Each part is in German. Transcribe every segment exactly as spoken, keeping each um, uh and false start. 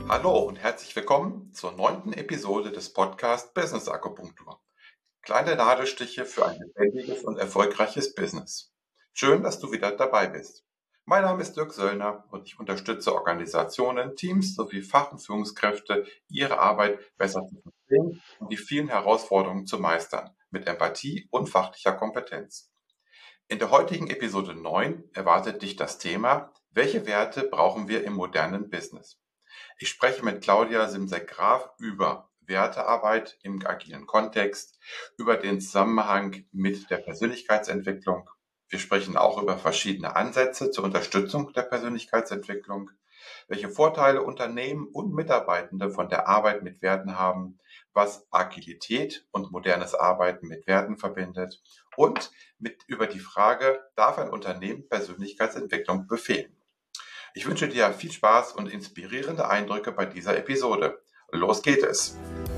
Hallo und herzlich willkommen zur neunten Episode des Podcasts Business Akupunktur. Kleine Nadelstiche für ein lebendiges und erfolgreiches Business. Schön, dass du wieder dabei bist. Mein Name ist Dirk Söllner und ich unterstütze Organisationen, Teams sowie Fach- und Führungskräfte, ihre Arbeit besser zu verstehen und die vielen Herausforderungen zu meistern, mit Empathie und fachlicher Kompetenz. In der heutigen Episode neun erwartet dich das Thema: Welche Werte brauchen wir im modernen Business? Ich spreche mit Claudia Simsek-Graf über Wertearbeit im agilen Kontext, über den Zusammenhang mit der Persönlichkeitsentwicklung. Wir sprechen auch über verschiedene Ansätze zur Unterstützung der Persönlichkeitsentwicklung, welche Vorteile Unternehmen und Mitarbeitende von der Arbeit mit Werten haben, was Agilität und modernes Arbeiten mit Werten verbindet und mit über die Frage, darf ein Unternehmen Persönlichkeitsentwicklung befehlen? Ich wünsche dir viel Spaß und inspirierende Eindrücke bei dieser Episode. Los geht es!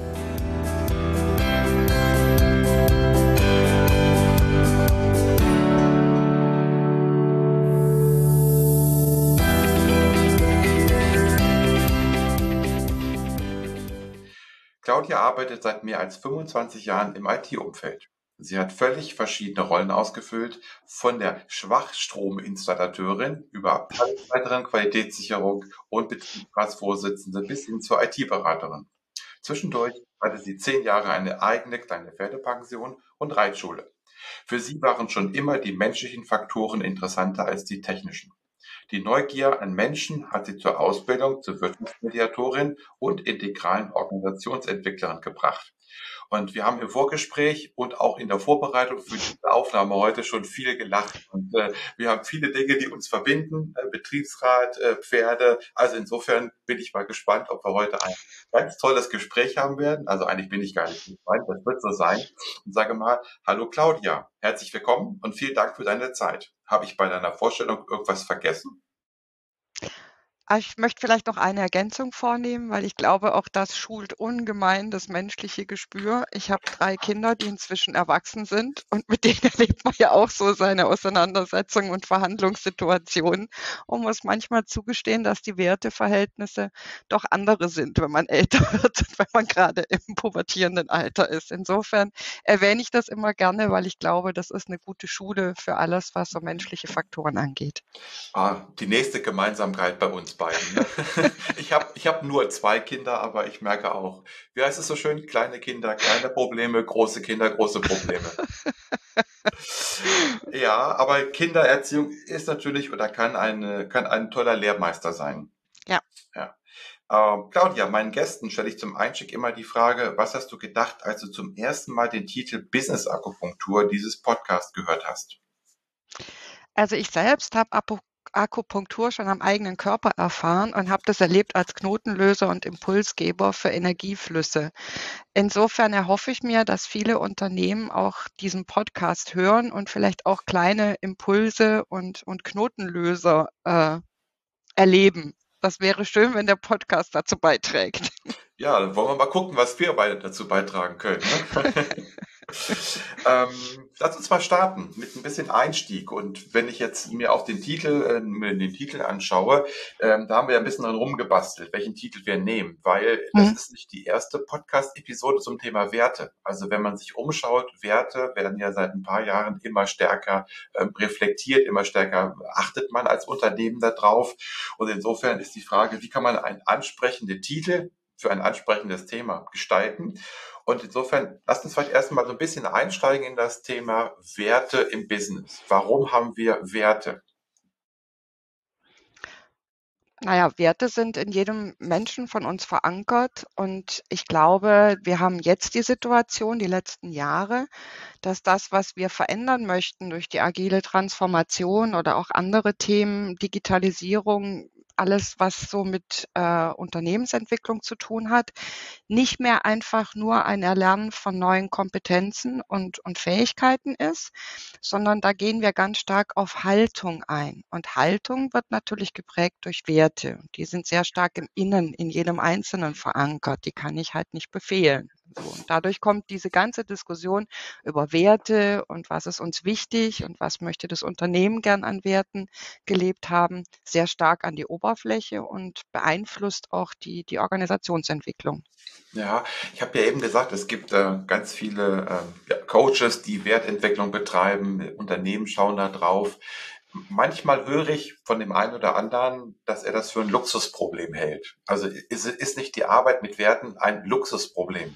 Claudia arbeitet seit mehr als fünfundzwanzig Jahren im I T-Umfeld. Sie hat völlig verschiedene Rollen ausgefüllt, von der Schwachstrominstallateurin über Abteilungsleiterin Qualitätssicherung und Betriebsratsvorsitzende bis hin zur I T-Beraterin. Zwischendurch hatte sie zehn Jahre eine eigene kleine Pferdepension und Reitschule. Für sie waren schon immer die menschlichen Faktoren interessanter als die technischen. Die Neugier an Menschen hat sie zur Ausbildung zur Wirtschaftsmediatorin und integralen Organisationsentwicklerin gebracht. Und wir haben im Vorgespräch und auch in der Vorbereitung für diese Aufnahme heute schon viel gelacht. Und äh, wir haben viele Dinge, die uns verbinden, äh, Betriebsrat, äh, Pferde. Also insofern bin ich mal gespannt, ob wir heute ein ganz tolles Gespräch haben werden. Also eigentlich bin ich gar nicht gespannt, das wird so sein. Und sage mal, hallo Claudia, herzlich willkommen und vielen Dank für deine Zeit. Habe ich bei deiner Vorstellung irgendwas vergessen? Ah, ich möchte vielleicht noch eine Ergänzung vornehmen, weil ich glaube, auch das schult ungemein das menschliche Gespür. Ich habe drei Kinder, die inzwischen erwachsen sind, und mit denen erlebt man ja auch so seine Auseinandersetzungen und Verhandlungssituationen und muss manchmal zugestehen, dass die Werteverhältnisse doch andere sind, wenn man älter wird und wenn man gerade im pubertierenden Alter ist. Insofern erwähne ich das immer gerne, weil ich glaube, das ist eine gute Schule für alles, was so menschliche Faktoren angeht. Ah, die nächste Gemeinsamkeit bei uns beiden. Ne? Ich habe ich hab nur zwei Kinder, aber ich merke auch, wie heißt es so schön, kleine Kinder, kleine Probleme, große Kinder, große Probleme. Ja, aber Kindererziehung ist natürlich oder kann eine, kann ein toller Lehrmeister sein. Ja. Ja. Ähm, Claudia, meinen Gästen stelle ich zum Einstieg immer die Frage: Was hast du gedacht, als du zum ersten Mal den Titel Business Akupunktur dieses Podcast gehört hast? Also, ich selbst habe Apu Akupunktur schon am eigenen Körper erfahren und habe das erlebt als Knotenlöser und Impulsgeber für Energieflüsse. Insofern erhoffe ich mir, dass viele Unternehmen auch diesen Podcast hören und vielleicht auch kleine Impulse und und Knotenlöser, äh, erleben. Das wäre schön, wenn der Podcast dazu beiträgt. Ja, dann wollen wir mal gucken, was wir beide dazu beitragen können. Ne? ähm, lass uns mal starten mit ein bisschen Einstieg. Und wenn ich jetzt mir auch den Titel, äh, mir den Titel anschaue, ähm, da haben wir ja ein bisschen dran rumgebastelt, welchen Titel wir nehmen, weil das Mhm. ist nicht die erste Podcast-Episode zum Thema Werte. Also wenn man sich umschaut, Werte werden ja seit ein paar Jahren immer stärker ähm, reflektiert, immer stärker achtet man als Unternehmen darauf. Und insofern ist die Frage, wie kann man einen ansprechenden Titel für ein ansprechendes Thema gestalten? Und insofern, lasst uns vielleicht erstmal so ein bisschen einsteigen in das Thema Werte im Business. Warum haben wir Werte? Na ja, Werte sind in jedem Menschen von uns verankert, und ich glaube, wir haben jetzt die Situation, die letzten Jahre, dass das, was wir verändern möchten durch die agile Transformation oder auch andere Themen, Digitalisierung, alles, was so mit äh, Unternehmensentwicklung zu tun hat, nicht mehr einfach nur ein Erlernen von neuen Kompetenzen und, und Fähigkeiten ist, sondern da gehen wir ganz stark auf Haltung ein. Und Haltung wird natürlich geprägt durch Werte. Die sind sehr stark im Innen, in jedem Einzelnen verankert. Die kann ich halt nicht befehlen. So, und dadurch kommt diese ganze Diskussion über Werte und was ist uns wichtig und was möchte das Unternehmen gern an Werten gelebt haben, sehr stark an die Oberfläche und beeinflusst auch die, die Organisationsentwicklung. Ja, ich habe ja eben gesagt, es gibt äh, ganz viele äh, ja, Coaches, die Wertentwicklung betreiben, Unternehmen schauen da drauf. Manchmal höre ich von dem einen oder anderen, dass er das für ein Luxusproblem hält. Also ist, ist nicht die Arbeit mit Werten ein Luxusproblem?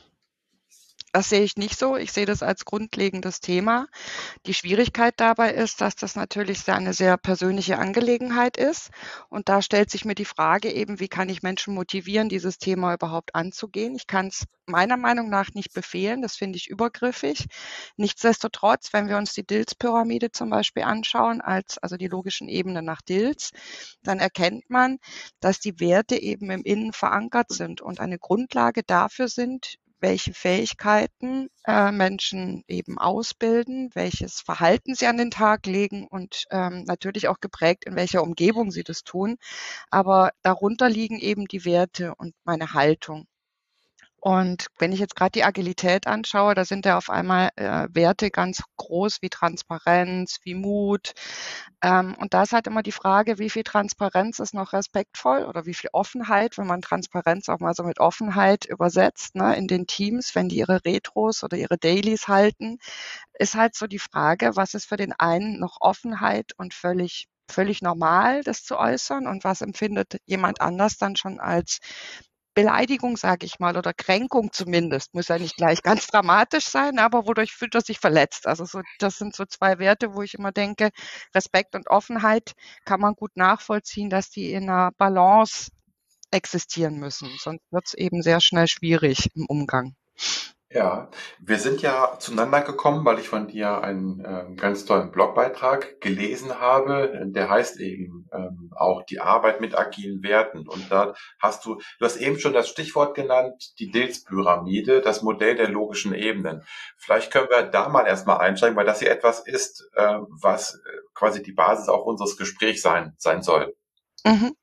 Das sehe ich nicht so. Ich sehe das als grundlegendes Thema. Die Schwierigkeit dabei ist, dass das natürlich sehr eine sehr persönliche Angelegenheit ist. Und da stellt sich mir die Frage eben, wie kann ich Menschen motivieren, dieses Thema überhaupt anzugehen? Ich kann es meiner Meinung nach nicht befehlen. Das finde ich übergriffig. Nichtsdestotrotz, wenn wir uns die Dills-Pyramide zum Beispiel anschauen, als, also die logischen Ebenen nach Dills, dann erkennt man, dass die Werte eben im Innen verankert sind und eine Grundlage dafür sind, welche Fähigkeiten äh, Menschen eben ausbilden, welches Verhalten sie an den Tag legen und ähm, natürlich auch geprägt, in welcher Umgebung sie das tun. Aber darunter liegen eben die Werte und meine Haltung. Und wenn ich jetzt gerade die Agilität anschaue, da sind ja auf einmal äh, Werte ganz groß wie Transparenz, wie Mut. Ähm, und da ist halt immer die Frage, wie viel Transparenz ist noch respektvoll oder wie viel Offenheit, wenn man Transparenz auch mal so mit Offenheit übersetzt, ne, in den Teams, wenn die ihre Retros oder ihre Dailies halten, ist halt so die Frage, was ist für den einen noch Offenheit und völlig völlig normal, das zu äußern und was empfindet jemand anders dann schon als Beleidigung, sage ich mal, oder Kränkung zumindest. Muss ja nicht gleich ganz dramatisch sein, aber wodurch fühlt er sich verletzt? Also so, das sind so zwei Werte, wo ich immer denke, Respekt und Offenheit kann man gut nachvollziehen, dass die in einer Balance existieren müssen. Sonst wird es eben sehr schnell schwierig im Umgang. Ja, wir sind ja zueinander gekommen, weil ich von dir einen ähm, ganz tollen Blogbeitrag gelesen habe. Der heißt eben ähm, auch die Arbeit mit agilen Werten. Und da hast du, du hast eben schon das Stichwort genannt, die Dills-Pyramide, das Modell der logischen Ebenen. Vielleicht können wir da mal erstmal einsteigen, weil das hier etwas ist, äh, was äh, quasi die Basis auch unseres Gesprächs sein, sein soll. Mhm.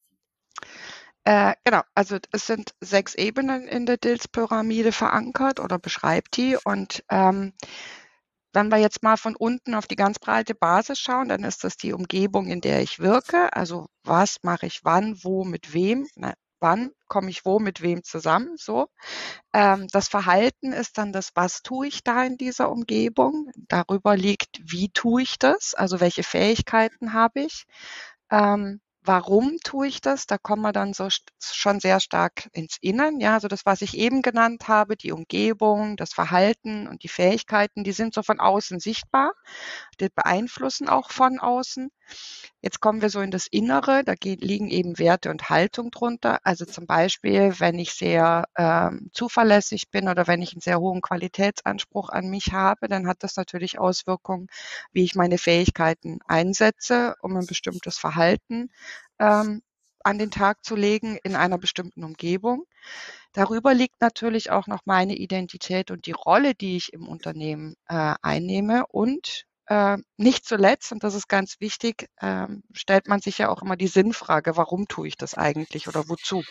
Äh, genau, also es sind sechs Ebenen in der Dills-Pyramide verankert oder beschreibt die. Und ähm, wenn wir jetzt mal von unten auf die ganz breite Basis schauen, dann ist das die Umgebung, in der ich wirke. Also was mache ich wann, wo, mit wem? Na, wann komme ich wo mit wem zusammen? So. Ähm, das Verhalten ist dann das, was tue ich da in dieser Umgebung? Darüber liegt, wie tue ich das? Also welche Fähigkeiten habe ich? Ähm, warum tue ich das? Da kommen wir dann so st schon sehr stark ins Innen, ja, also das, was ich eben genannt habe, die Umgebung, das Verhalten und die Fähigkeiten, die sind so von außen sichtbar, die beeinflussen auch von außen. Jetzt kommen wir so in das Innere, da ge liegen eben Werte und Haltung drunter. Also zum Beispiel, wenn ich sehr ähm, zuverlässig bin oder wenn ich einen sehr hohen Qualitätsanspruch an mich habe, dann hat das natürlich Auswirkungen, wie ich meine Fähigkeiten einsetze, um ein bestimmtes Verhalten ähm, an den Tag zu legen in einer bestimmten Umgebung. Darüber liegt natürlich auch noch meine Identität und die Rolle, die ich im Unternehmen äh, einnehme. Und äh, nicht zuletzt, und das ist ganz wichtig, ähm, stellt man sich ja auch immer die Sinnfrage, warum tue ich das eigentlich oder wozu?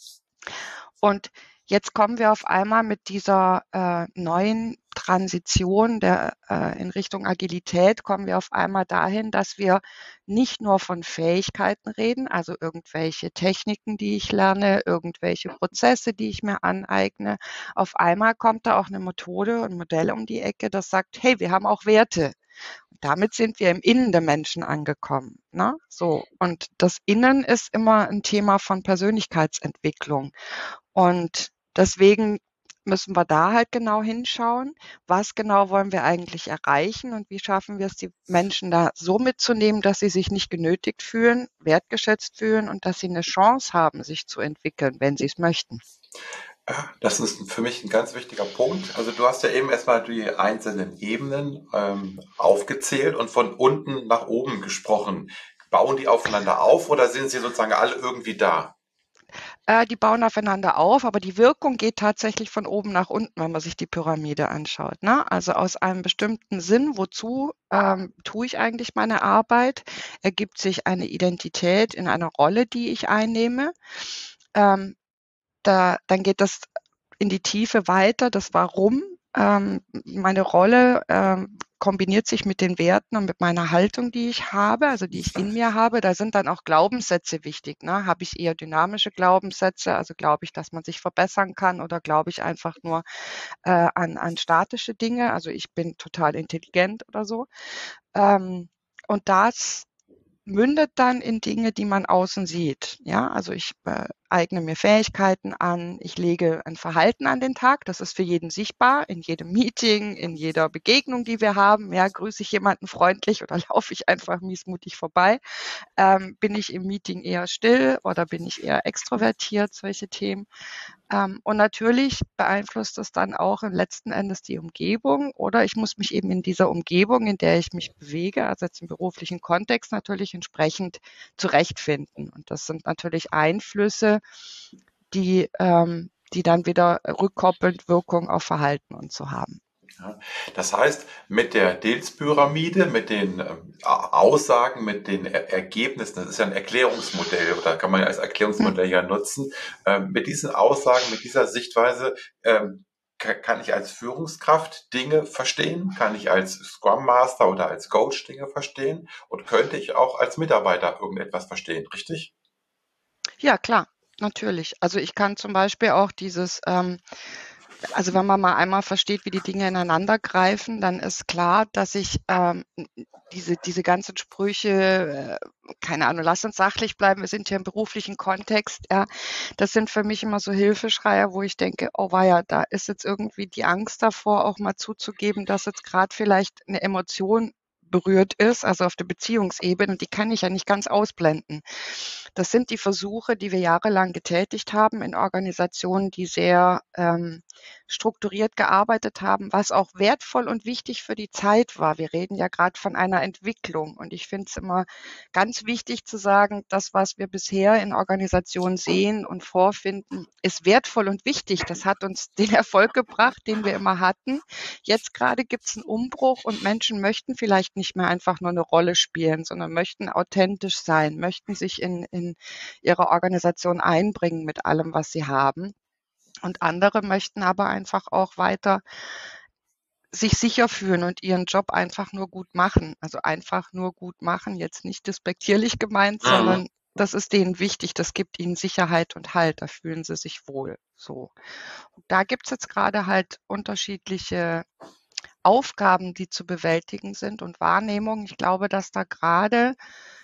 Und jetzt kommen wir auf einmal mit dieser äh, neuen Transition der, äh, in Richtung Agilität, kommen wir auf einmal dahin, dass wir nicht nur von Fähigkeiten reden, also irgendwelche Techniken, die ich lerne, irgendwelche Prozesse, die ich mir aneigne. Auf einmal kommt da auch eine Methode und ein Modell um die Ecke, das sagt, hey, wir haben auch Werte. Und damit sind wir im Innen der Menschen angekommen. Ne? So. Und das Innen ist immer ein Thema von Persönlichkeitsentwicklung. Und deswegen müssen wir da halt genau hinschauen, was genau wollen wir eigentlich erreichen und wie schaffen wir es, die Menschen da so mitzunehmen, dass sie sich nicht genötigt fühlen, wertgeschätzt fühlen und dass sie eine Chance haben, sich zu entwickeln, wenn sie es möchten. Ja, das ist für mich ein ganz wichtiger Punkt. Also du hast ja eben erstmal die einzelnen Ebenen ähm, aufgezählt und von unten nach oben gesprochen. Bauen die aufeinander auf oder sind sie sozusagen alle irgendwie da? Äh, die bauen aufeinander auf, aber die Wirkung geht tatsächlich von oben nach unten, wenn man sich die Pyramide anschaut. Ne? Also aus einem bestimmten Sinn, wozu ähm, tue ich eigentlich meine Arbeit, ergibt sich eine Identität in einer Rolle, die ich einnehme. Ähm, da, dann geht das in die Tiefe weiter, das Warum. Ähm, meine Rolle ähm, kombiniert sich mit den Werten und mit meiner Haltung, die ich habe, also die ich in mir habe. Da sind dann auch Glaubenssätze wichtig. Ne? Habe ich eher dynamische Glaubenssätze, also glaube ich, dass man sich verbessern kann, oder glaube ich einfach nur äh, an, an statische Dinge, also ich bin total intelligent oder so. Ähm, und das mündet dann in Dinge, die man außen sieht. Ja, also ich äh, eigne mir Fähigkeiten an, ich lege ein Verhalten an den Tag, das ist für jeden sichtbar, in jedem Meeting, in jeder Begegnung, die wir haben. Ja, grüße ich jemanden freundlich oder laufe ich einfach miesmutig vorbei? Ähm, bin ich im Meeting eher still oder bin ich eher extrovertiert? Solche Themen. Ähm, und natürlich beeinflusst das dann auch im letzten Endes die Umgebung, oder ich muss mich eben in dieser Umgebung, in der ich mich bewege, also jetzt im beruflichen Kontext, natürlich entsprechend zurechtfinden. Und das sind natürlich Einflüsse, die, ähm, die dann wieder rückkoppelnd Wirkung auf Verhalten und so haben. Ja, das heißt, mit der Diels-Pyramide, mit den ähm, Aussagen, mit den er Ergebnissen, das ist ja ein Erklärungsmodell, oder kann man ja als Erklärungsmodell ja nutzen, ähm, mit diesen Aussagen, mit dieser Sichtweise ähm, kann ich als Führungskraft Dinge verstehen, kann ich als Scrum Master oder als Coach Dinge verstehen und könnte ich auch als Mitarbeiter irgendetwas verstehen, richtig? Ja, klar, natürlich. Also ich kann zum Beispiel auch dieses, ähm, also wenn man mal einmal versteht, wie die Dinge ineinander greifen, dann ist klar, dass ich ähm, diese, diese ganzen Sprüche, äh, keine Ahnung, lass uns sachlich bleiben, wir sind hier im beruflichen Kontext, ja, das sind für mich immer so Hilfeschreier, wo ich denke, oh weia, da ist jetzt irgendwie die Angst davor, auch mal zuzugeben, dass jetzt gerade vielleicht eine Emotion berührt ist, also auf der Beziehungsebene, und die kann ich ja nicht ganz ausblenden. Das sind die Versuche, die wir jahrelang getätigt haben in Organisationen, die sehr ähm, strukturiert gearbeitet haben, was auch wertvoll und wichtig für die Zeit war. Wir reden ja gerade von einer Entwicklung, und ich finde es immer ganz wichtig zu sagen, das, was wir bisher in Organisationen sehen und vorfinden, ist wertvoll und wichtig. Das hat uns den Erfolg gebracht, den wir immer hatten. Jetzt gerade gibt es einen Umbruch, und Menschen möchten vielleicht nicht mehr einfach nur eine Rolle spielen, sondern möchten authentisch sein, möchten sich in, in ihre Organisation einbringen mit allem, was sie haben. Und andere möchten aber einfach auch weiter sich sicher fühlen und ihren Job einfach nur gut machen. Also einfach nur gut machen, jetzt nicht despektierlich gemeint, Mhm. sondern das ist denen wichtig, das gibt ihnen Sicherheit und Halt, da fühlen sie sich wohl. So. Und da gibt's jetzt gerade halt unterschiedliche Aufgaben, die zu bewältigen sind, und Wahrnehmung. Ich glaube, dass da gerade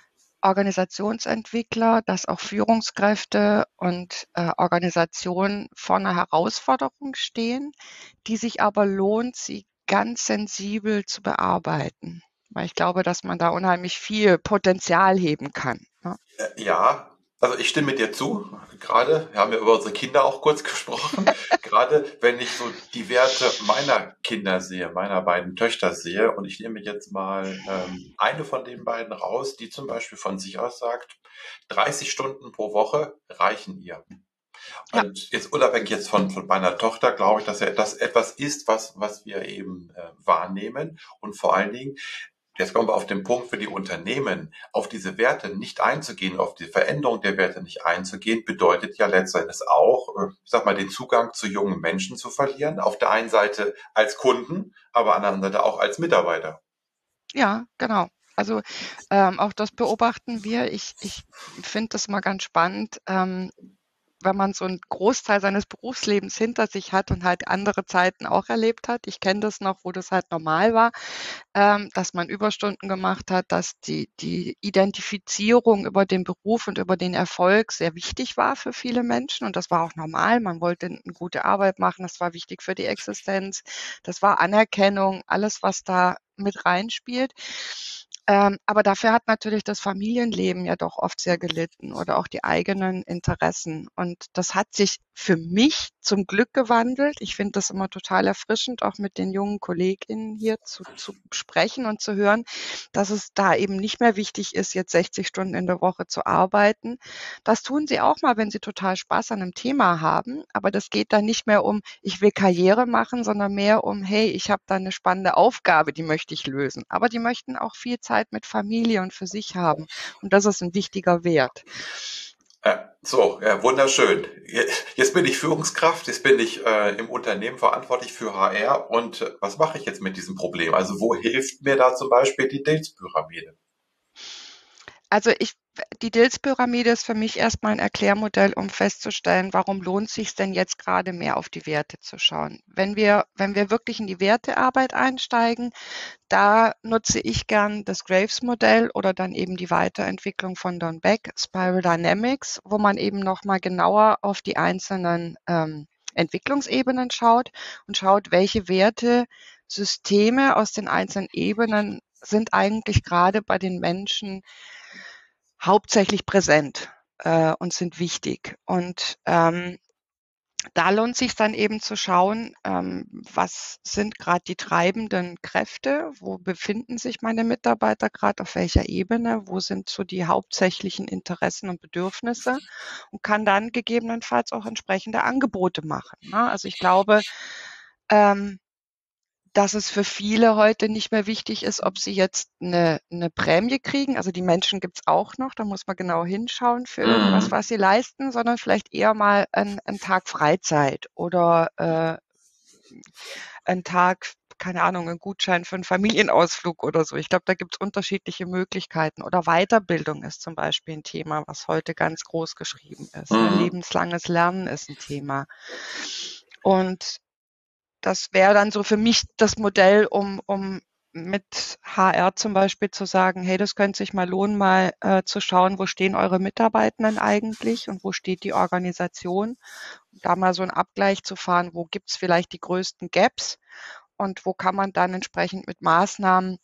Organisationsentwickler, dass auch Führungskräfte und äh, Organisationen vor einer Herausforderung stehen, die sich aber lohnt, sie ganz sensibel zu bearbeiten. Weil ich glaube, dass man da unheimlich viel Potenzial heben kann. Ne? Äh, Ja, also ich stimme dir zu. Gerade, wir haben ja über unsere Kinder auch kurz gesprochen. Gerade wenn ich so die Werte meiner Kinder sehe, meiner beiden Töchter sehe, und ich nehme jetzt mal ähm, eine von den beiden raus, die zum Beispiel von sich aus sagt, dreißig Stunden pro Woche reichen ihr. Ja, Und jetzt unabhängig jetzt von, von meiner Tochter, glaube ich, dass ja das etwas ist, was, was wir eben äh, wahrnehmen. Und vor allen Dingen, jetzt kommen wir auf den Punkt für die Unternehmen, auf diese Werte nicht einzugehen, auf die Veränderung der Werte nicht einzugehen, bedeutet ja letztendlich auch, äh, ich sag mal, den Zugang zu jungen Menschen zu verlieren. Auf der einen Seite als Kunden, aber an der anderen Seite auch als Mitarbeiter. ja, genau. Also ähm, auch das beobachten wir. Ich, ich finde das mal ganz spannend. Ähm, wenn man so einen Großteil seines Berufslebens hinter sich hat und halt andere Zeiten auch erlebt hat. Ich kenne das noch, wo das halt normal war, ähm, dass man Überstunden gemacht hat, dass die die Identifizierung über den Beruf und über den Erfolg sehr wichtig war für viele Menschen, und das war auch normal. Man wollte 'ne gute Arbeit machen, das war wichtig für die Existenz. Das war Anerkennung, alles, was da mit reinspielt. Ähm, aber dafür hat natürlich das Familienleben ja doch oft sehr gelitten, oder auch die eigenen Interessen. Und das hat sich für mich zum Glück gewandelt. Ich finde das immer total erfrischend, auch mit den jungen KollegInnen hier zu, zu sprechen und zu hören, dass es da eben nicht mehr wichtig ist, jetzt sechzig Stunden in der Woche zu arbeiten. Das tun sie auch mal, wenn sie total Spaß an einem Thema haben. Aber das geht dann nicht mehr um, ich will Karriere machen, sondern mehr um, hey, ich habe da eine spannende Aufgabe, die möchte ich lösen. Aber die möchten auch viel Zeit mit Familie und für sich haben. Und das ist ein wichtiger Wert. Ja, so, ja, wunderschön. Je- Jetzt bin ich Führungskraft, jetzt bin ich äh, im Unternehmen verantwortlich für H R und äh, was mache ich jetzt mit diesem Problem? Also wo hilft mir da zum Beispiel die Diels-Pyramide? Also ich die Diels-Pyramide ist für mich erstmal ein Erklärmodell, um festzustellen, warum lohnt sich denn jetzt gerade mehr auf die Werte zu schauen. Wenn wir wenn wir wirklich in die Wertearbeit einsteigen, da nutze ich gern das Graves-Modell oder dann eben die Weiterentwicklung von Don Beck, Spiral Dynamics, wo man eben noch mal genauer auf die einzelnen, ähm, Entwicklungsebenen schaut und schaut, welche Wertesysteme aus den einzelnen Ebenen sind eigentlich gerade bei den Menschen hauptsächlich präsent, äh, und sind wichtig. Und, ähm, da lohnt sich dann eben zu schauen, ähm, was sind gerade die treibenden Kräfte? Wo befinden sich meine Mitarbeiter gerade auf welcher Ebene? Wo sind so die hauptsächlichen Interessen und Bedürfnisse? Und kann dann gegebenenfalls auch entsprechende Angebote machen, ne? Also, ich glaube, ähm dass es für viele heute nicht mehr wichtig ist, ob sie jetzt 'ne 'ne Prämie kriegen. Also, die Menschen gibt's auch noch, da muss man genau hinschauen für irgendwas, Mhm. was sie leisten, sondern vielleicht eher mal 'n 'n Tag Freizeit oder, äh, 'n Tag, keine Ahnung, 'n Gutschein für 'n Familienausflug oder so. Ich glaube, da gibt's unterschiedliche Möglichkeiten. Oder Weiterbildung ist zum Beispiel 'n Thema, was heute ganz groß geschrieben ist, ne? Mhm. Lebenslanges Lernen ist 'n Thema. Und das wäre dann so für mich das Modell, um um mit H R zum Beispiel zu sagen: „Hey, das könnte sich mal lohnen, mal, äh, zu schauen, wo stehen eure Mitarbeitenden eigentlich und wo steht die Organisation?“ Da mal so 'n Abgleich zu fahren, wo gibt's vielleicht die größten Gaps und wo kann man dann entsprechend mit Maßnahmen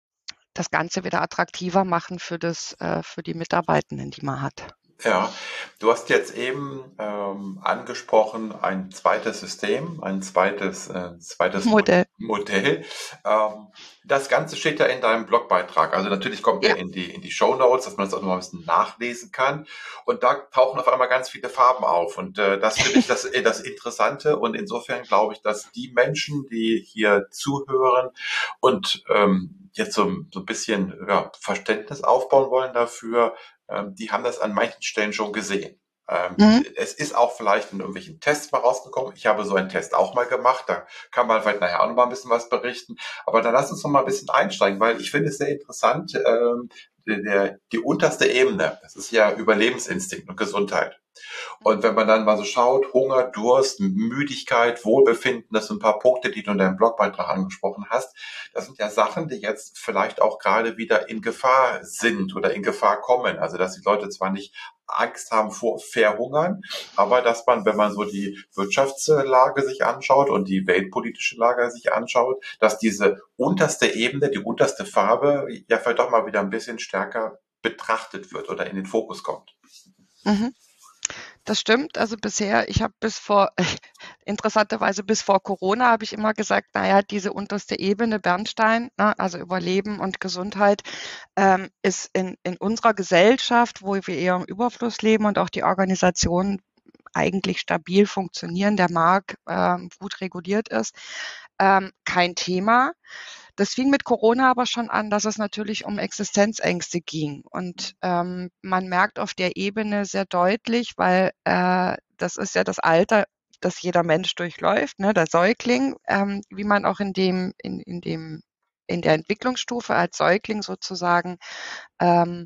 das Ganze wieder attraktiver machen für das äh, für die Mitarbeitenden, die man hat. Ja, du hast jetzt eben ähm, angesprochen, ein zweites System, ein zweites, äh, zweites Mo Modell. Modell. Ähm, das Ganze steht ja in deinem Blogbeitrag. Also natürlich kommt Ja. der in die, in die Shownotes, dass man das auch noch mal ein bisschen nachlesen kann. Und da tauchen auf einmal ganz viele Farben auf. Und äh, das finde ich das, äh, das Interessante. Und insofern glaube ich, dass die Menschen, die hier zuhören und ähm, jetzt so, so ein bisschen ja, Verständnis aufbauen wollen dafür, ähm, die haben das an manchen Stellen schon gesehen. Ähm, Mhm. es ist auch vielleicht in irgendwelchen Tests mal rausgekommen. Ich habe so einen Test auch mal gemacht. Da kann man vielleicht nachher auch noch mal ein bisschen was berichten. Aber dann lass uns noch mal ein bisschen einsteigen, weil ich finde es sehr interessant. Ähm, der, die unterste Ebene, das ist ja Überlebensinstinkt und Gesundheit. Und wenn man dann mal so schaut, Hunger, Durst, Müdigkeit, Wohlbefinden, das sind ein paar Punkte, die du in deinem Blogbeitrag angesprochen hast. Das sind ja Sachen, die jetzt vielleicht auch gerade wieder in Gefahr sind oder in Gefahr kommen. Also, dass die Leute zwar nicht Angst haben vor Verhungern, aber dass man, wenn man so die Wirtschaftslage sich anschaut und die weltpolitische Lage sich anschaut, dass diese unterste Ebene, die unterste Farbe ja vielleicht doch mal wieder ein bisschen stärker betrachtet wird oder in den Fokus kommt. Mhm. Das stimmt. Also bisher ich habe bis vor interessanterweise bis vor Corona habe ich immer gesagt, na ja, diese unterste Ebene Bernstein, ne, also Überleben und Gesundheit, ähm, ist in in unserer Gesellschaft, wo wir eher im Überfluss leben und auch die Organisationen eigentlich stabil funktionieren, der Markt, ähm, gut reguliert ist, ähm, kein Thema. Das fing mit Corona aber schon an, dass es natürlich um Existenzängste ging. Und, ähm, man merkt auf der Ebene sehr deutlich, weil, äh, das ist ja das Alter, das jeder Mensch durchläuft, ne, der Säugling, ähm, wie man auch in dem in in dem in der Entwicklungsstufe als Säugling sozusagen, ähm,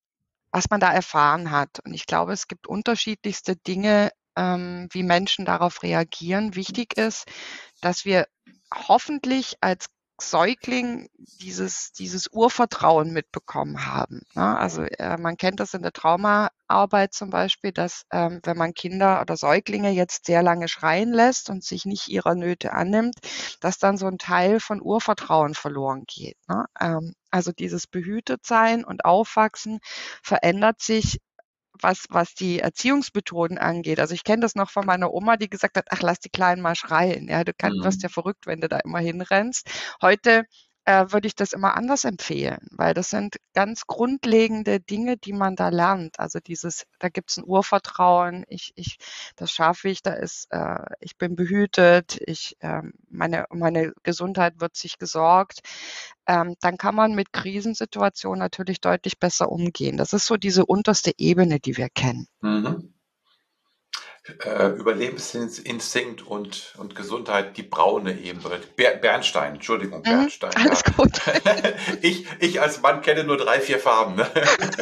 was man da erfahren hat. Und ich glaube, es gibt unterschiedlichste Dinge, ähm, wie Menschen darauf reagieren. Wichtig ist, dass wir hoffentlich als Säugling dieses dieses Urvertrauen mitbekommen haben, ne? Also, äh, man kennt das in der Traumaarbeit zum Beispiel, dass, ähm, wenn man Kinder oder Säuglinge jetzt sehr lange schreien lässt und sich nicht ihrer Nöte annimmt, dass dann so 'n Teil von Urvertrauen verloren geht, ne? Ähm, also, dieses Behütetsein und Aufwachsen verändert sich, was was die Erziehungsmethoden angeht. Also, ich kenne das noch von meiner Oma, die gesagt hat: „Ach, lass die Kleinen mal schreien. Ja, du kann wirst ja Mhm. verrückt, wenn du da immer hinrennst.“ Heute äh, würde ich das immer anders empfehlen, weil das sind ganz grundlegende Dinge, die man da lernt. Also dieses, da gibt es ein Urvertrauen, ich, ich, das schaffe ich, da ist, äh, ich bin behütet, ich, ähm, meine, um meine Gesundheit wird sich gesorgt. Ähm, dann kann man mit Krisensituationen natürlich deutlich besser umgehen. Das ist so diese unterste Ebene, die wir kennen. Mhm. Äh, Überlebensinstinkt und, und Gesundheit, die braune Ebene. Ber Bernstein, Entschuldigung, Mhm, Bernstein, alles ja. gut. Ich, ich als Mann kenne nur drei, vier Farben. Ne?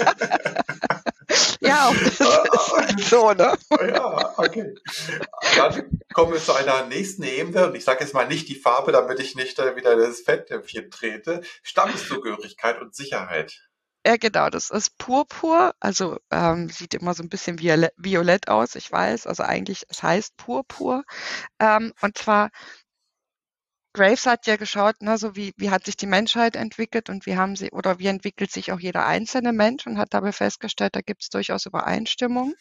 Ja, und das ist halt so, ne? Ja, okay. Dann kommen wir zu einer nächsten Ebene und ich sage jetzt mal nicht die Farbe, damit ich nicht äh, wieder das Fettnäpfchen trete. Stammeszugehörigkeit und Sicherheit. Ja, genau, das ist Purpur, also, ähm, sieht immer so ein bisschen viole violett aus, ich weiß, also eigentlich es heißt Purpur. Ähm, und zwar Graves hat ja geschaut, ne, so wie wie hat sich die Menschheit entwickelt und wie haben sie oder wie entwickelt sich auch jeder einzelne Mensch und hat dabei festgestellt, da gibt es durchaus Übereinstimmung.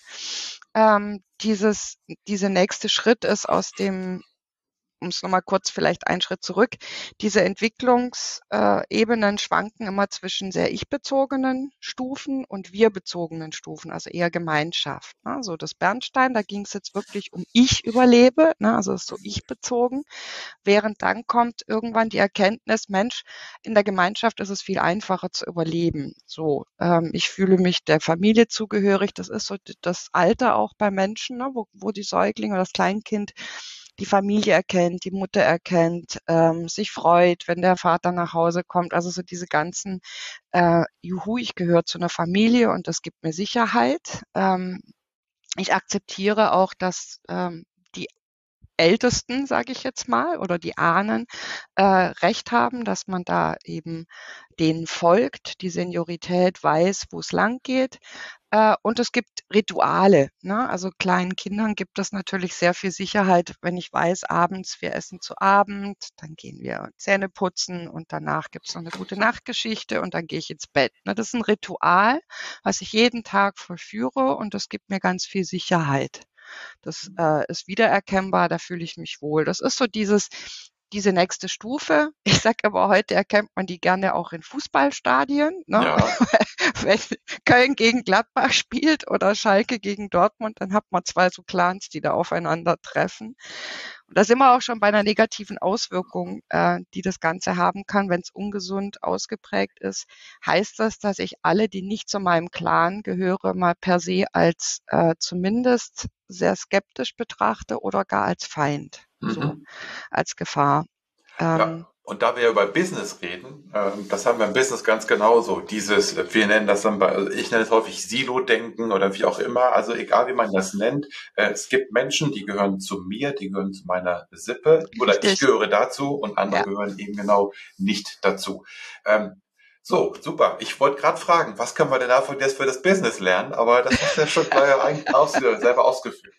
Ähm, dieses Dieser nächste Schritt ist aus dem um es nochmal kurz vielleicht einen Schritt zurück, diese Entwicklungsebenen äh, Ebenen schwanken immer zwischen sehr ich-bezogenen Stufen und wir-bezogenen Stufen, also eher Gemeinschaft. Ne? So das Bernstein, da ging es jetzt wirklich um ich überlebe, ne? Also ist so ich-bezogen, während dann kommt irgendwann die Erkenntnis, Mensch, in der Gemeinschaft ist es viel einfacher zu überleben. So, ähm, ich fühle mich der Familie zugehörig, das ist so das Alter auch bei Menschen, ne? wo, wo die Säuglinge oder das Kleinkind die Familie erkennt, die Mutter erkennt, ähm, sich freut, wenn der Vater nach Hause kommt. Also so diese ganzen, äh, juhu, ich gehöre zu einer Familie und das gibt mir Sicherheit. Ähm, ich akzeptiere auch, dass ähm, die Ältesten, sage ich jetzt mal, oder die Ahnen äh, recht haben, dass man da eben denen folgt, die Seniorität weiß, wo es lang geht. Äh, und es gibt Rituale, ne? Also kleinen Kindern gibt es natürlich sehr viel Sicherheit, wenn ich weiß, abends, wir essen zu Abend, dann gehen wir Zähne putzen und danach gibt es noch eine gute Nachtgeschichte und dann gehe ich ins Bett. Ne? Das ist ein Ritual, was ich jeden Tag vollführe und das gibt mir ganz viel Sicherheit. Das äh, ist wiedererkennbar, da fühle ich mich wohl. Das ist so dieses diese nächste Stufe. Ich sage aber, heute erkennt man die gerne auch in Fußballstadien, ne? Ja. Wenn Köln gegen Gladbach spielt oder Schalke gegen Dortmund, dann hat man zwei so Clans, die da aufeinandertreffen. Und da sind wir auch schon bei einer negativen Auswirkung, äh, die das Ganze haben kann, wenn es ungesund ausgeprägt ist. Heißt das, dass ich alle, die nicht zu meinem Clan gehören, mal per se als äh, zumindest sehr skeptisch betrachte oder gar als Feind, so Mhm. als Gefahr? Ja, Ähm, und da wir über Business reden, ähm, das haben wir im Business ganz genauso. Dieses, äh, wir nennen das dann bei, also ich nenne es häufig Silo-Denken oder wie auch immer. Also egal wie man das nennt, äh, es gibt Menschen, die gehören zu mir, die gehören zu meiner Sippe oder ich richtig, gehöre dazu und andere ja. gehören eben genau nicht dazu. Ähm, so, super. Ich wollte gerade fragen, was können wir denn davon jetzt für das Business lernen? Aber das hast du ja schon gleich eigentlich aus, selber ausgeführt.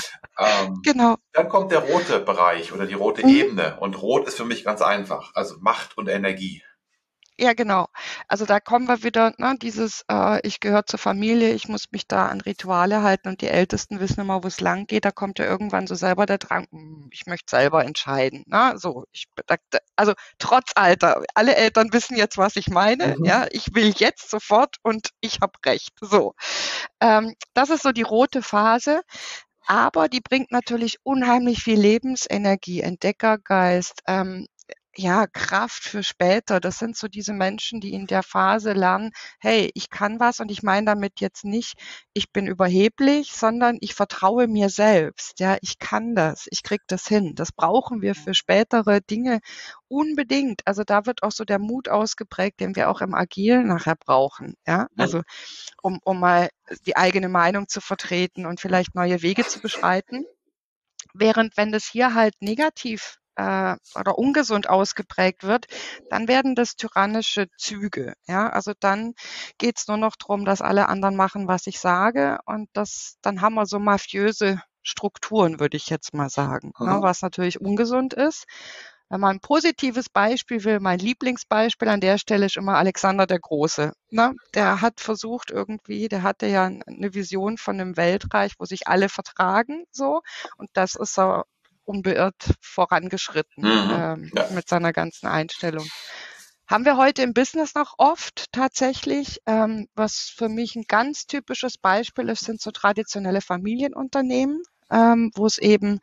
Ähm, Genau. Dann kommt der rote Bereich oder die rote Mhm. Ebene. Und rot ist für mich ganz einfach. Also Macht und Energie. Ja, genau. Also da kommen wir wieder, ne, dieses, äh, ich gehöre zur Familie, ich muss mich da an Rituale halten und die Ältesten wissen immer, wo es lang geht. Da kommt ja irgendwann so selber der Drang, hm, ich möchte selber entscheiden. Ne? So, ich, da, da- also trotz Alter, alle Eltern wissen jetzt, was ich meine. Ja, Mhm. ich will jetzt sofort und ich habe recht. So, ähm, das ist so die rote Phase. Aber die bringt natürlich unheimlich viel Lebensenergie, Entdeckergeist, ähm, ja, Kraft für später. Das sind so diese Menschen, die in der Phase lernen, hey, ich kann was und ich meine damit jetzt nicht, ich bin überheblich, sondern ich vertraue mir selbst. Ja, ich kann das, ich kriege das hin. Das brauchen wir für spätere Dinge unbedingt. Also da wird auch so der Mut ausgeprägt, den wir auch im Agil nachher brauchen. Ja, Mhm. also um, um mal die eigene Meinung zu vertreten und vielleicht neue Wege zu beschreiten. Während wenn das hier halt negativ äh, oder ungesund ausgeprägt wird, dann werden das tyrannische Züge. Ja, also dann geht's nur noch drum, dass alle anderen machen, was ich sage, und das, dann haben wir so mafiöse Strukturen, würde ich jetzt mal sagen, ne, Mhm. was natürlich ungesund ist. Wenn man ein positives Beispiel will, mein Lieblingsbeispiel an der Stelle ist immer Alexander der Große. Ne? Der hat versucht irgendwie, der hatte ja eine Vision von einem Weltreich, wo sich alle vertragen, so. Und das ist er unbeirrt vorangeschritten Mhm. ähm, Ja. mit seiner ganzen Einstellung. Haben wir heute im Business noch oft tatsächlich. Ähm, was für mich ein ganz typisches Beispiel ist, sind so traditionelle Familienunternehmen, ähm, wo es eben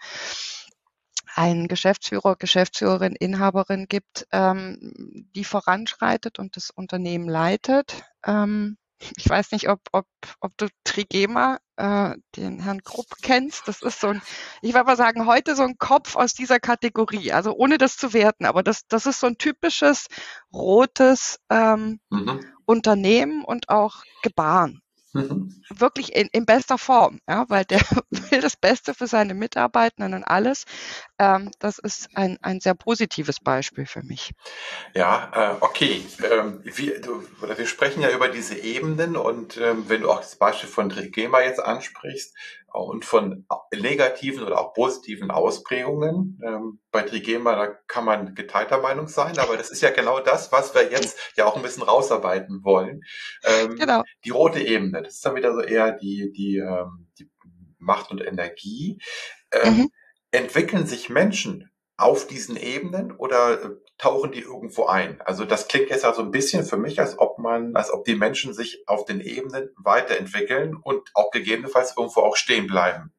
einen Geschäftsführer, Geschäftsführerin, Inhaberin gibt, ähm, die voranschreitet und das Unternehmen leitet. Ähm, ich weiß nicht, ob, ob, ob du Trigema, äh, den Herrn Krupp kennst. Das ist so ein, ich würde mal sagen, heute so ein Kopf aus dieser Kategorie. Also ohne das zu werten, aber das, das ist so ein typisches rotes ähm, Mhm. Unternehmen und auch Gebaren. Mhm. Wirklich in, in bester Form, ja, weil der will das Beste für seine Mitarbeitenden und alles. Ähm, das ist ein, ein sehr positives Beispiel für mich. Ja, äh, okay. Ähm, wir, du, oder wir sprechen ja über diese Ebenen und ähm, wenn du auch das Beispiel von Trigema jetzt ansprichst äh, und von negativen oder auch positiven Ausprägungen, ähm, bei Trigema, da kann man geteilter Meinung sein, aber das ist ja genau das, was wir jetzt ja auch ein bisschen rausarbeiten wollen. Ähm, Genau. die rote Ebene, das ist dann wieder so eher die, die, ähm, die Macht und Energie. Mhm. Ähm, entwickeln sich Menschen auf diesen Ebenen oder äh, tauchen die irgendwo ein? Also das klingt jetzt also ein bisschen für mich, als ob man, als ob die Menschen sich auf den Ebenen weiterentwickeln und auch gegebenenfalls irgendwo auch stehen bleiben.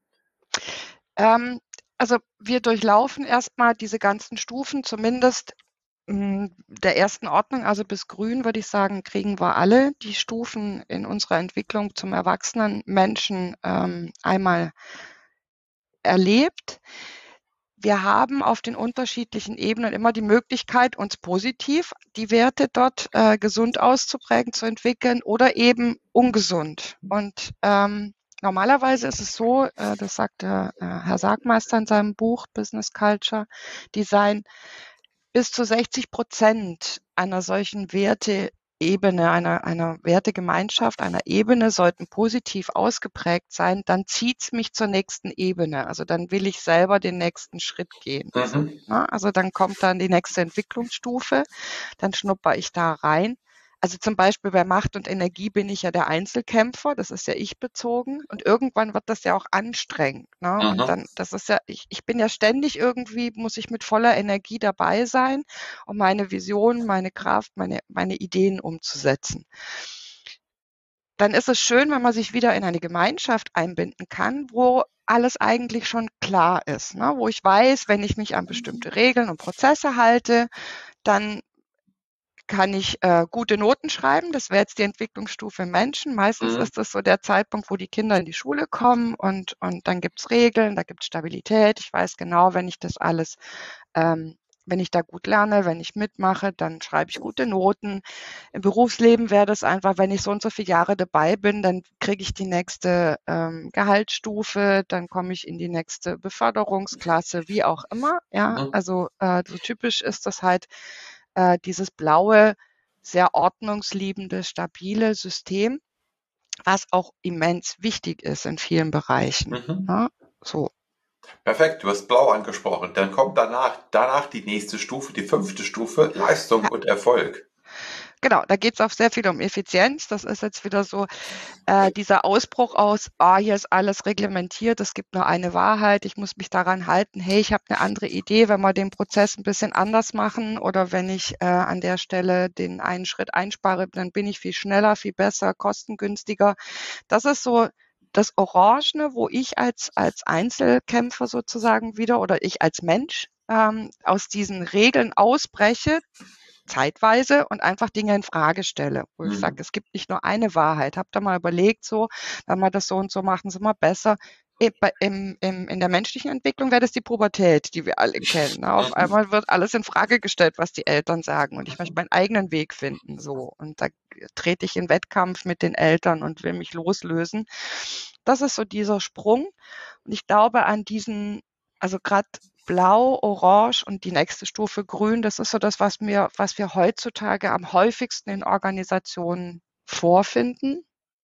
Ähm, also wir durchlaufen erstmal diese ganzen Stufen, zumindest mh, der ersten Ordnung, also bis grün würde ich sagen, kriegen wir alle die Stufen in unserer Entwicklung zum erwachsenen Menschen ähm, einmal erlebt. Wir haben auf den unterschiedlichen Ebenen immer die Möglichkeit, uns positiv die Werte dort äh, gesund auszuprägen, zu entwickeln oder eben ungesund. Und ähm, normalerweise ist es so, äh, das sagt der, äh, Herr Sargmeister in seinem Buch Business Culture Design, bis zu sechzig Prozent einer solchen Werteebene, einer, einer Wertegemeinschaft, einer Ebene sollten positiv ausgeprägt sein, dann zieht's mich zur nächsten Ebene. Also dann will ich selber den nächsten Schritt gehen. So, Mhm. ne? Also dann kommt dann die nächste Entwicklungsstufe, dann schnupper ich da rein. Also zum Beispiel bei Macht und Energie bin ich ja der Einzelkämpfer, das ist ja ich bezogen und irgendwann wird das ja auch anstrengend, ne? Und Mhm. dann, das ist ja, ich, ich bin ja ständig irgendwie, muss ich mit voller Energie dabei sein, um meine Vision, meine Kraft, meine, meine Ideen umzusetzen. Dann ist es schön, wenn man sich wieder in eine Gemeinschaft einbinden kann, wo alles eigentlich schon klar ist, ne? Wo ich weiß, wenn ich mich an bestimmte Regeln und Prozesse halte, dann kann ich äh, gute Noten schreiben. Das wäre jetzt die Entwicklungsstufe Menschen. Meistens Mhm. ist das so der Zeitpunkt, wo die Kinder in die Schule kommen und, und dann gibt's Regeln, da gibt's Stabilität. Ich weiß genau, wenn ich das alles, ähm, wenn ich da gut lerne, wenn ich mitmache, dann schreibe ich gute Noten. Im Berufsleben wäre das einfach, wenn ich so und so viele Jahre dabei bin, dann kriege ich die nächste ähm, Gehaltsstufe, dann komme ich in die nächste Beförderungsklasse, wie auch immer. Ja, Mhm. also äh, so typisch ist das halt äh, dieses blaue, sehr ordnungsliebende, stabile System, was auch immens wichtig ist in vielen Bereichen. Mhm. Ne? So. Perfekt, du hast Blau angesprochen. Dann kommt danach, danach die nächste Stufe, die fünfte Stufe, Leistung Ja, und Erfolg. genau, da geht es auch sehr viel um Effizienz. Das ist jetzt wieder so äh, dieser Ausbruch aus, ah, hier ist alles reglementiert, es gibt nur eine Wahrheit, ich muss mich daran halten, hey, ich habe eine andere Idee, wenn wir den Prozess ein bisschen anders machen oder wenn ich äh, an der Stelle den einen Schritt einspare, dann bin ich viel schneller, viel besser, kostengünstiger. Das ist so das Orangene, wo ich als, als Einzelkämpfer sozusagen wieder oder ich als Mensch ähm, aus diesen Regeln ausbreche, zeitweise und einfach Dinge in Frage stelle, wo ich sage, Mhm. es gibt nicht nur eine Wahrheit. Habt ihr mal überlegt, so, wenn wir das so und so machen, sind wir besser. E- bei- Im, im, in der menschlichen Entwicklung wäre das die Pubertät, die wir alle kennen. Ne? Auf Mhm. einmal wird alles in Frage gestellt, was die Eltern sagen. Und ich möchte meinen eigenen Weg finden. So. Und da trete ich in Wettkampf mit den Eltern und will mich loslösen. Das ist so dieser Sprung. Und ich glaube an diesen, also gerade Blau, Orange und die nächste Stufe Grün, das ist so das, was mir, was wir heutzutage am häufigsten in Organisationen vorfinden.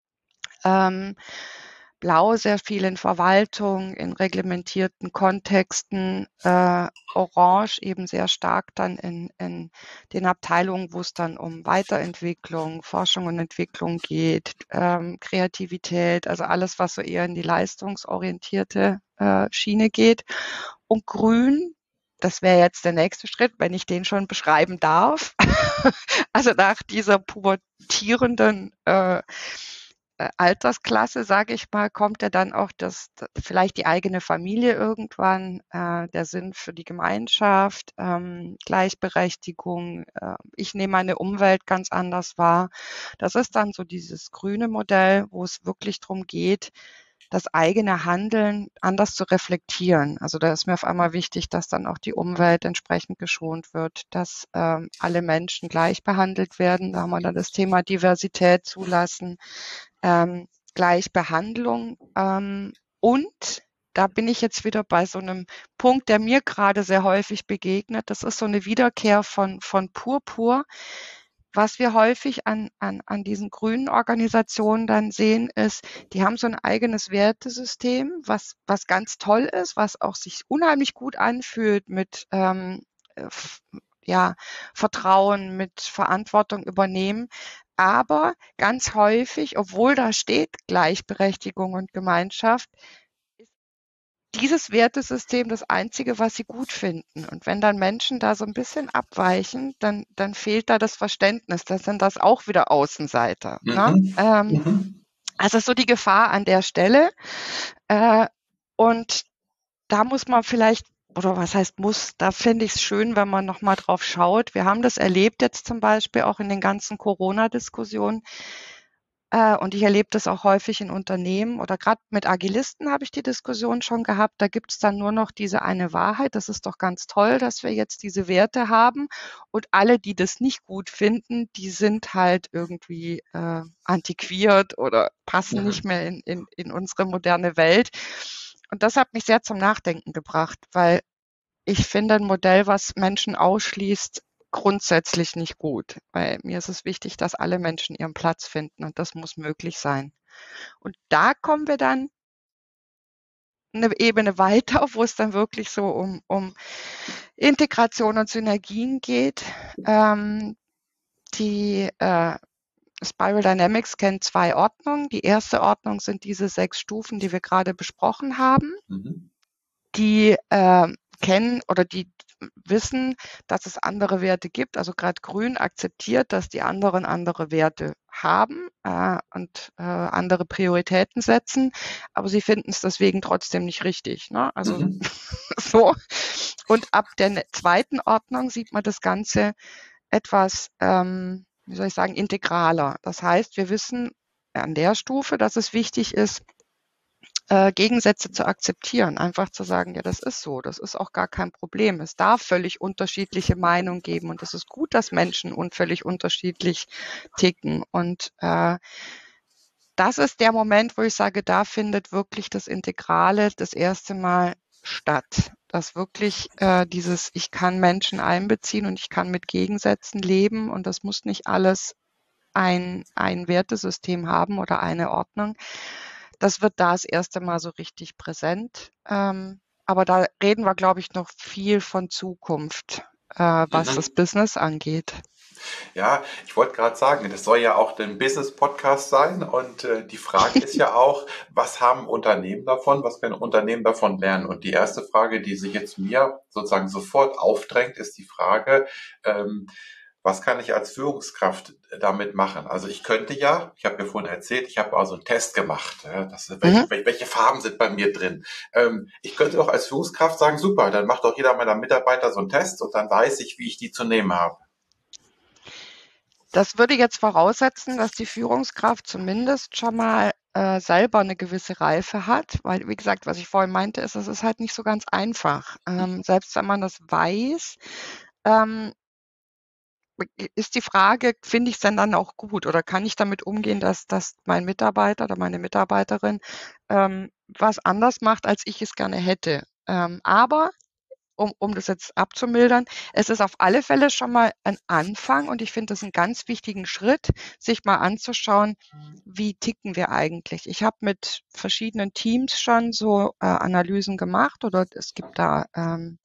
Ähm, Blau sehr viel in Verwaltung, in reglementierten Kontexten, äh, Orange eben sehr stark dann in, in den Abteilungen, wo es dann um Weiterentwicklung, Forschung und Entwicklung geht, ähm, Kreativität, also alles, was so eher in die leistungsorientierte äh, Schiene geht. Und Grün das wäre jetzt der nächste Schritt, wenn ich den schon beschreiben darf. Also nach dieser pubertierenden äh, äh, Altersklasse, sage ich mal, kommt ja dann auch das, das vielleicht die eigene Familie irgendwann, äh, der Sinn für die Gemeinschaft, ähm, Gleichberechtigung. Äh, ich nehme meine Umwelt ganz anders wahr. Das ist dann so dieses grüne Modell, wo es wirklich darum geht, das eigene Handeln anders zu reflektieren. Also da ist mir auf einmal wichtig, dass dann auch die Umwelt entsprechend geschont wird, dass ähm, alle Menschen gleich behandelt werden. Da haben wir dann das Thema Diversität zulassen, ähm, Gleichbehandlung. Ähm, und da bin ich jetzt wieder bei so einem Punkt, der mir gerade sehr häufig begegnet. Das ist so eine Wiederkehr von, von Purpur. Was wir häufig an, an, an diesen grünen Organisationen dann sehen, ist, die haben so ein eigenes Wertesystem, was, was ganz toll ist, was auch sich unheimlich gut anfühlt mit ähm, äh, ja, Vertrauen, mit Verantwortung übernehmen. Aber ganz häufig, obwohl da steht Gleichberechtigung und Gemeinschaft, ist dieses Wertesystem das Einzige, was sie gut finden. Und wenn dann Menschen da so ein bisschen abweichen, dann, dann fehlt da das Verständnis. Dann sind das auch wieder Außenseiter. Ne? Mhm. Ähm, Mhm. also so die Gefahr an der Stelle. Äh, und da muss man vielleicht, oder was heißt muss, da finde ich es schön, wenn man nochmal drauf schaut. Wir haben das erlebt jetzt zum Beispiel auch in den ganzen Corona-Diskussionen. Äh, und ich erlebe das auch häufig in Unternehmen oder gerade mit Agilisten habe ich die Diskussion schon gehabt. Da gibt es dann nur noch diese eine Wahrheit. Das ist doch ganz toll, dass wir jetzt diese Werte haben. Und alle, die das nicht gut finden, die sind halt irgendwie äh, antiquiert oder passen nicht Mhm. mehr in, in, in unsere moderne Welt. Und das hat mich sehr zum Nachdenken gebracht, weil ich finde ein Modell, was Menschen ausschließt, grundsätzlich nicht gut. Weil mir ist es wichtig, dass alle Menschen ihren Platz finden und das muss möglich sein. Und da kommen wir dann eine Ebene weiter, wo es dann wirklich so um, um Integration und Synergien geht. Ähm, die äh, Spiral Dynamics kennt zwei Ordnungen. Die erste Ordnung sind diese sechs Stufen, die wir gerade besprochen haben. Mhm. Die äh, kennen oder die wissen, dass es andere Werte gibt. Also gerade Grün akzeptiert, dass die anderen andere Werte haben äh, und äh, andere Prioritäten setzen, aber sie finden es deswegen trotzdem nicht richtig. Ne? Also Mhm. so. Und ab der ne- zweiten Ordnung sieht man das Ganze etwas, ähm, wie soll ich sagen, integraler. Das heißt, wir wissen an der Stufe, dass es wichtig ist, äh, Gegensätze zu akzeptieren, einfach zu sagen, ja, das ist so, das ist auch gar kein Problem. Es darf völlig unterschiedliche Meinungen geben und es ist gut, dass Menschen un völlig unterschiedlich ticken. Und äh, das ist der Moment, wo ich sage, da findet wirklich das Integrale das erste Mal statt. Dass wirklich äh, dieses, ich kann Menschen einbeziehen und ich kann mit Gegensätzen leben und das muss nicht alles ein, ein Wertesystem haben oder eine Ordnung. Das wird da das erste Mal so richtig präsent. Ähm, aber da reden wir, glaube ich, noch viel von Zukunft, äh, was das Mhm. Business angeht. Ja, ich wollte gerade sagen, das soll ja auch ein Business-Podcast sein und äh, die Frage ist ja auch, was haben Unternehmen davon, was können Unternehmen davon lernen? Und die erste Frage, die sich jetzt mir sozusagen sofort aufdrängt, ist die Frage, ähm, was kann ich als Führungskraft damit machen? Also ich könnte ja, ich habe ja vorhin erzählt, ich habe also einen Test gemacht. Ja, das, Mhm. welche, welche Farben sind bei mir drin? Ähm, ich könnte doch als Führungskraft sagen, super, dann macht doch jeder meiner Mitarbeiter so einen Test und dann weiß ich, wie ich die zu nehmen habe. Das würde jetzt voraussetzen, dass die Führungskraft zumindest schon mal äh, selber eine gewisse Reife hat, weil, wie gesagt, was ich vorhin meinte, ist, es ist halt nicht so ganz einfach. Ähm, selbst wenn man das weiß, ähm, ist die Frage, finde ich es denn dann auch gut oder kann ich damit umgehen, dass, dass mein Mitarbeiter oder meine Mitarbeiterin ähm, was anders macht, als ich es gerne hätte. Ähm, aber um, um das jetzt abzumildern, es ist auf alle Fälle schon mal ein Anfang und ich finde das einen ganz wichtigen Schritt, sich mal anzuschauen, wie ticken wir eigentlich. Ich habe mit verschiedenen Teams schon so äh, Analysen gemacht oder es gibt da ähm,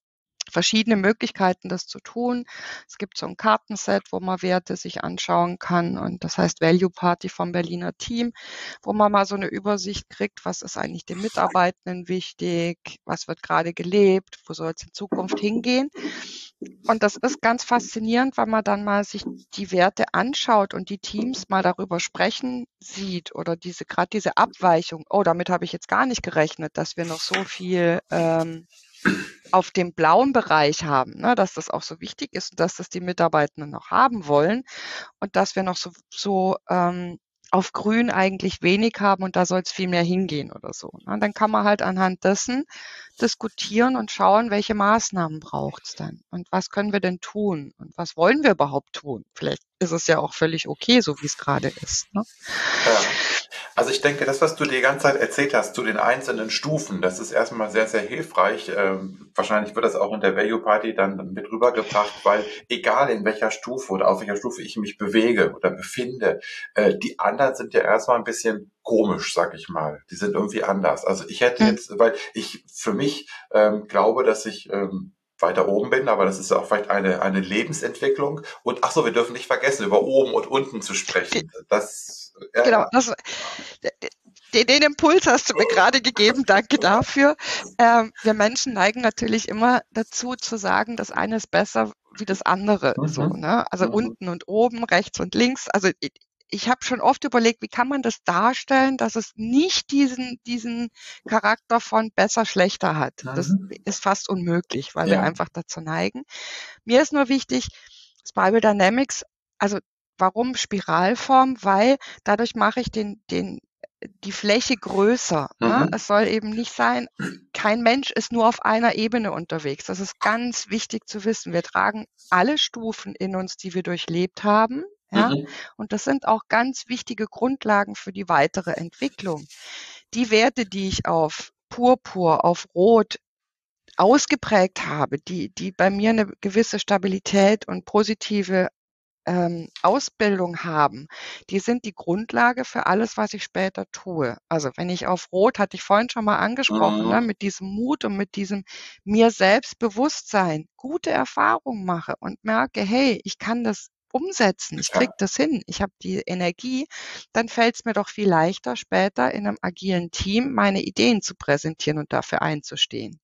verschiedene Möglichkeiten, das zu tun. Es gibt so ein Kartenset, wo man Werte sich anschauen kann und das heißt Value Party vom Berliner Team, wo man mal so eine Übersicht kriegt, was ist eigentlich den Mitarbeitenden wichtig, was wird gerade gelebt, wo soll es in Zukunft hingehen. Und das ist ganz faszinierend, weil man dann mal sich die Werte anschaut und die Teams mal darüber sprechen sieht oder diese gerade diese Abweichung, oh, damit habe ich jetzt gar nicht gerechnet, dass wir noch so viel ähm, auf dem blauen Bereich haben, ne, dass das auch so wichtig ist und dass das die Mitarbeitenden noch haben wollen und dass wir noch so, so ähm, auf Grün eigentlich wenig haben und da soll es viel mehr hingehen oder so. Ne? Dann kann man halt anhand dessen diskutieren und schauen, welche Maßnahmen braucht es dann und was können wir denn tun und was wollen wir überhaupt tun. Vielleicht ist es ja auch völlig okay, so wie es gerade ist. Ne? Ja. Also ich denke, das, was du die ganze Zeit erzählt hast zu den einzelnen Stufen, das ist erstmal sehr, sehr hilfreich. Ähm, wahrscheinlich wird das auch in der Value Party dann mit rübergebracht, weil egal in welcher Stufe oder auf welcher Stufe ich mich bewege oder befinde, äh, die anderen sind ja erstmal ein bisschen komisch, sag ich mal. Die sind irgendwie anders. Also ich hätte Mhm. jetzt, weil ich für mich ähm, glaube, dass ich ähm, weiter oben bin, aber das ist ja auch vielleicht eine, eine Lebensentwicklung. Und ach so, wir dürfen nicht vergessen, über oben und unten zu sprechen. Das, ja, Genau, ja. das, den, den Impuls hast du mir gerade gegeben, danke dafür. Ähm, wir Menschen neigen natürlich immer dazu zu sagen, das eine ist besser wie das andere. So, Mhm. ne? Also Mhm. unten und oben, rechts und links. Also ich, ich habe schon oft überlegt, wie kann man das darstellen, dass es nicht diesen, diesen Charakter von besser, schlechter hat. Das Mhm. ist fast unmöglich, weil wir Ja. einfach dazu neigen. Mir ist nur wichtig, Spiral Dynamics, also warum Spiralform? Weil dadurch mache ich den, den, die Fläche größer. Ne? Mhm. Es soll eben nicht sein, kein Mensch ist nur auf einer Ebene unterwegs. Das ist ganz wichtig zu wissen. Wir tragen alle Stufen in uns, die wir durchlebt haben. Ja, Mhm. und das sind auch ganz wichtige Grundlagen für die weitere Entwicklung. Die Werte, die ich auf Purpur, auf Rot ausgeprägt habe, die, die bei mir eine gewisse Stabilität und positive ähm, Ausbildung haben, die sind die Grundlage für alles, was ich später tue. Also wenn ich auf Rot, hatte ich vorhin schon mal angesprochen, ne, Mhm. mit diesem Mut und mit diesem mir selbst Bewusstsein gute Erfahrungen mache und merke, hey, ich kann das umsetzen, ich kriege Ja. das hin, ich habe die Energie, dann fällt es mir doch viel leichter, später in einem agilen Team meine Ideen zu präsentieren und dafür einzustehen.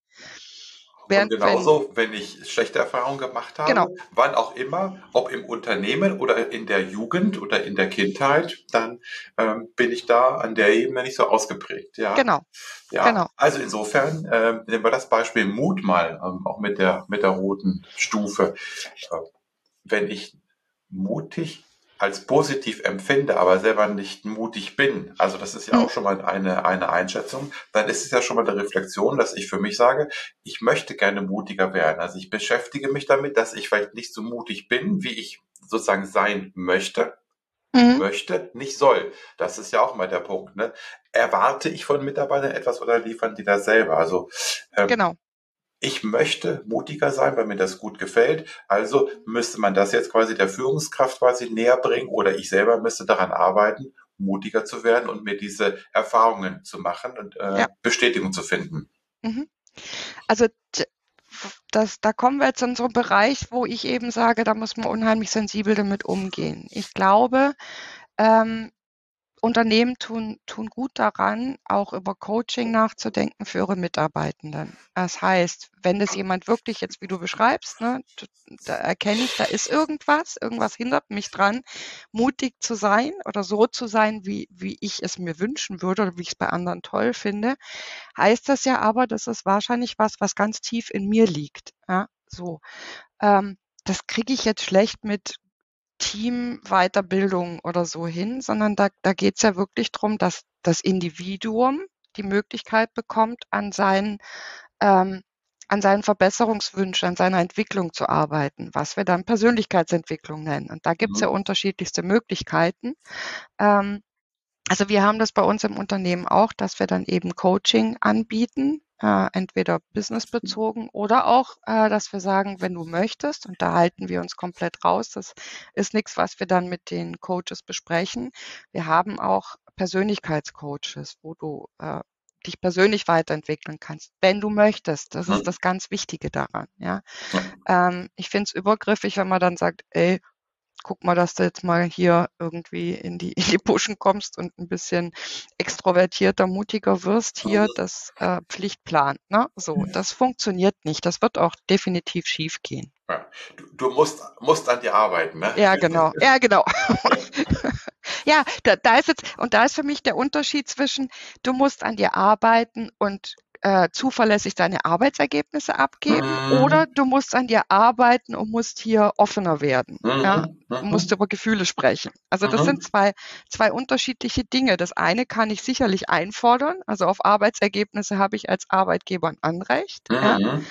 Und Während wenn, genauso, wenn ich schlechte Erfahrungen gemacht genau, habe, wann auch immer, ob im Unternehmen oder in der Jugend oder in der Kindheit, dann ähm, bin ich da an der Ebene nicht so ausgeprägt. Ja, genau, ja. genau. Also insofern ähm, nehmen wir das Beispiel Mut mal, ähm, auch mit der mit der roten Stufe. Äh, wenn ich mutig als positiv empfinde, aber selber nicht mutig bin, also das ist ja Mhm. auch schon mal eine, eine Einschätzung, dann ist es ja schon mal eine Reflexion, dass ich für mich sage, ich möchte gerne mutiger werden. Also ich beschäftige mich damit, dass ich vielleicht nicht so mutig bin, wie ich sozusagen sein möchte, Mhm. möchte, nicht soll. Das ist ja auch mal der Punkt. Ne? Erwarte ich von Mitarbeitern etwas oder liefern die das selber? Also ähm, Genau. ich möchte mutiger sein, weil mir das gut gefällt. Also müsste man das jetzt quasi der Führungskraft quasi näher bringen oder ich selber müsste daran arbeiten, mutiger zu werden und mir diese Erfahrungen zu machen und äh, Ja. Bestätigung zu finden. Mhm. Also d- das, da kommen wir jetzt in so einen Bereich, wo ich eben sage, da muss man unheimlich sensibel damit umgehen. Ich glaube, ähm, Unternehmen tun, tun gut daran, auch über Coaching nachzudenken für ihre Mitarbeitenden. Das heißt, wenn das jemand wirklich jetzt, wie du beschreibst, ne, d- da erkenne ich, da ist irgendwas, irgendwas hindert mich dran, mutig zu sein oder so zu sein, wie, wie ich es mir wünschen würde oder wie ich es bei anderen toll finde, heißt das ja aber, das ist wahrscheinlich was, was ganz tief in mir liegt. Ja, so. Ähm, das kriege ich jetzt schlecht mit Teamweiterbildung oder so hin, sondern da, da geht es ja wirklich drum, dass das Individuum die Möglichkeit bekommt, an seinen, ähm, an seinen Verbesserungswünschen, an seiner Entwicklung zu arbeiten, was wir dann Persönlichkeitsentwicklung nennen. Und da gibt es ja Mhm. unterschiedlichste Möglichkeiten. Ähm, also wir haben das bei uns im Unternehmen auch, dass wir dann eben Coaching anbieten, äh, entweder businessbezogen oder auch, äh, dass wir sagen, wenn du möchtest, und da halten wir uns komplett raus, das ist nichts, was wir dann mit den Coaches besprechen. Wir haben auch Persönlichkeitscoaches, wo du äh, dich persönlich weiterentwickeln kannst, wenn du möchtest. Das ist Mhm. das ganz Wichtige daran, ja. Ja. Ähm, ich finde es übergriffig, wenn man dann sagt: „Ey, guck mal, dass du jetzt mal hier irgendwie in die in die Puschen kommst und ein bisschen extrovertierter, mutiger wirst hier, Mhm. das, äh, Pflichtplan“, ne? So, das funktioniert nicht. Das wird auch definitiv schiefgehen. Ja. Du, du musst, musst an dir arbeiten, ne? Ja, genau. Ja, genau. Ja, da da ist jetzt und da ist für mich der Unterschied zwischen, du musst an dir arbeiten und, äh, zuverlässig deine Arbeitsergebnisse abgeben oder Mhm. du musst an dir arbeiten und musst hier offener werden, ja? Mhm. Du musst Mhm. über Gefühle sprechen. Also, das sind Mhm. zwei zwei unterschiedliche Dinge. Das eine kann ich sicherlich einfordern, also, auf Arbeitsergebnisse habe ich als Arbeitgeber 'n Anrecht, ja? Mhm.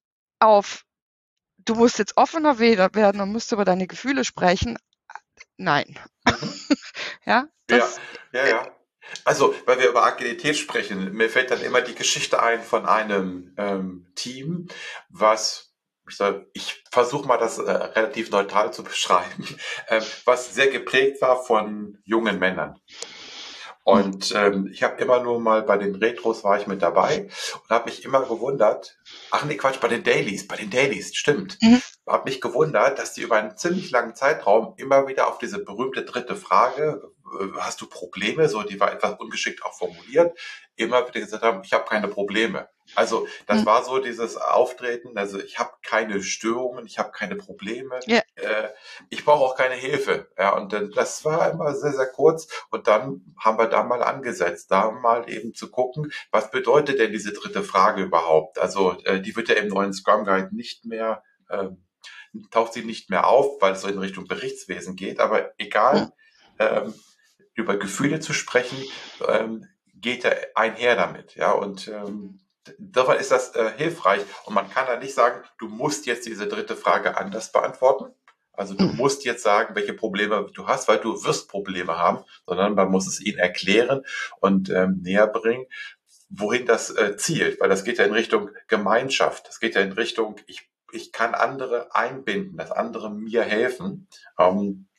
Auf du musst jetzt offener weder werden und musst über deine Gefühle sprechen, nein. Mhm. Ja, Ja, das ja, äh, ja. Also, weil wir über Agilität sprechen, mir fällt dann immer die Geschichte ein von einem ähm, Team, was, ich, sag, ich versuche mal das äh, relativ neutral zu beschreiben, ähm, was sehr geprägt war von jungen Männern. mhm, Und ähm, ich habe immer nur mal bei den Retros war ich mit dabei und habe mich immer gewundert, ach nee, Quatsch, bei den Dailies, bei den Dailies, stimmt. mhm, Habe mich gewundert, dass die über einen ziemlich langen Zeitraum immer wieder auf diese berühmte dritte Frage, äh, hast du Probleme, so die war etwas ungeschickt auch formuliert, immer wieder gesagt haben, ich habe keine Probleme. Also das mhm. war so dieses Auftreten, also ich habe keine Störungen, ich habe keine Probleme, Ja, äh, ich brauche auch keine Hilfe. Ja, und äh, das war immer sehr, sehr kurz. Und dann haben wir da mal angesetzt, da mal eben zu gucken, was bedeutet denn diese dritte Frage überhaupt? Also äh, die wird ja im neuen Scrum Guide nicht mehr, ähm, taucht sie nicht mehr auf, weil es so in Richtung Berichtswesen geht. Aber mhm, egal, ähm, über Gefühle zu sprechen, ähm, geht ja einher damit. Ja, und mhm, ähm, dabei ist das äh, hilfreich. Und man kann da nicht sagen, du musst jetzt diese dritte Frage anders beantworten. Also du mhm. musst jetzt sagen, welche Probleme du hast, weil du wirst Probleme haben, sondern man muss es ihnen erklären und ähm, näher bringen, wohin das äh, zielt, weil das geht ja in Richtung Gemeinschaft, das geht ja in Richtung, ich, ich kann andere einbinden, dass andere mir helfen. Ähm,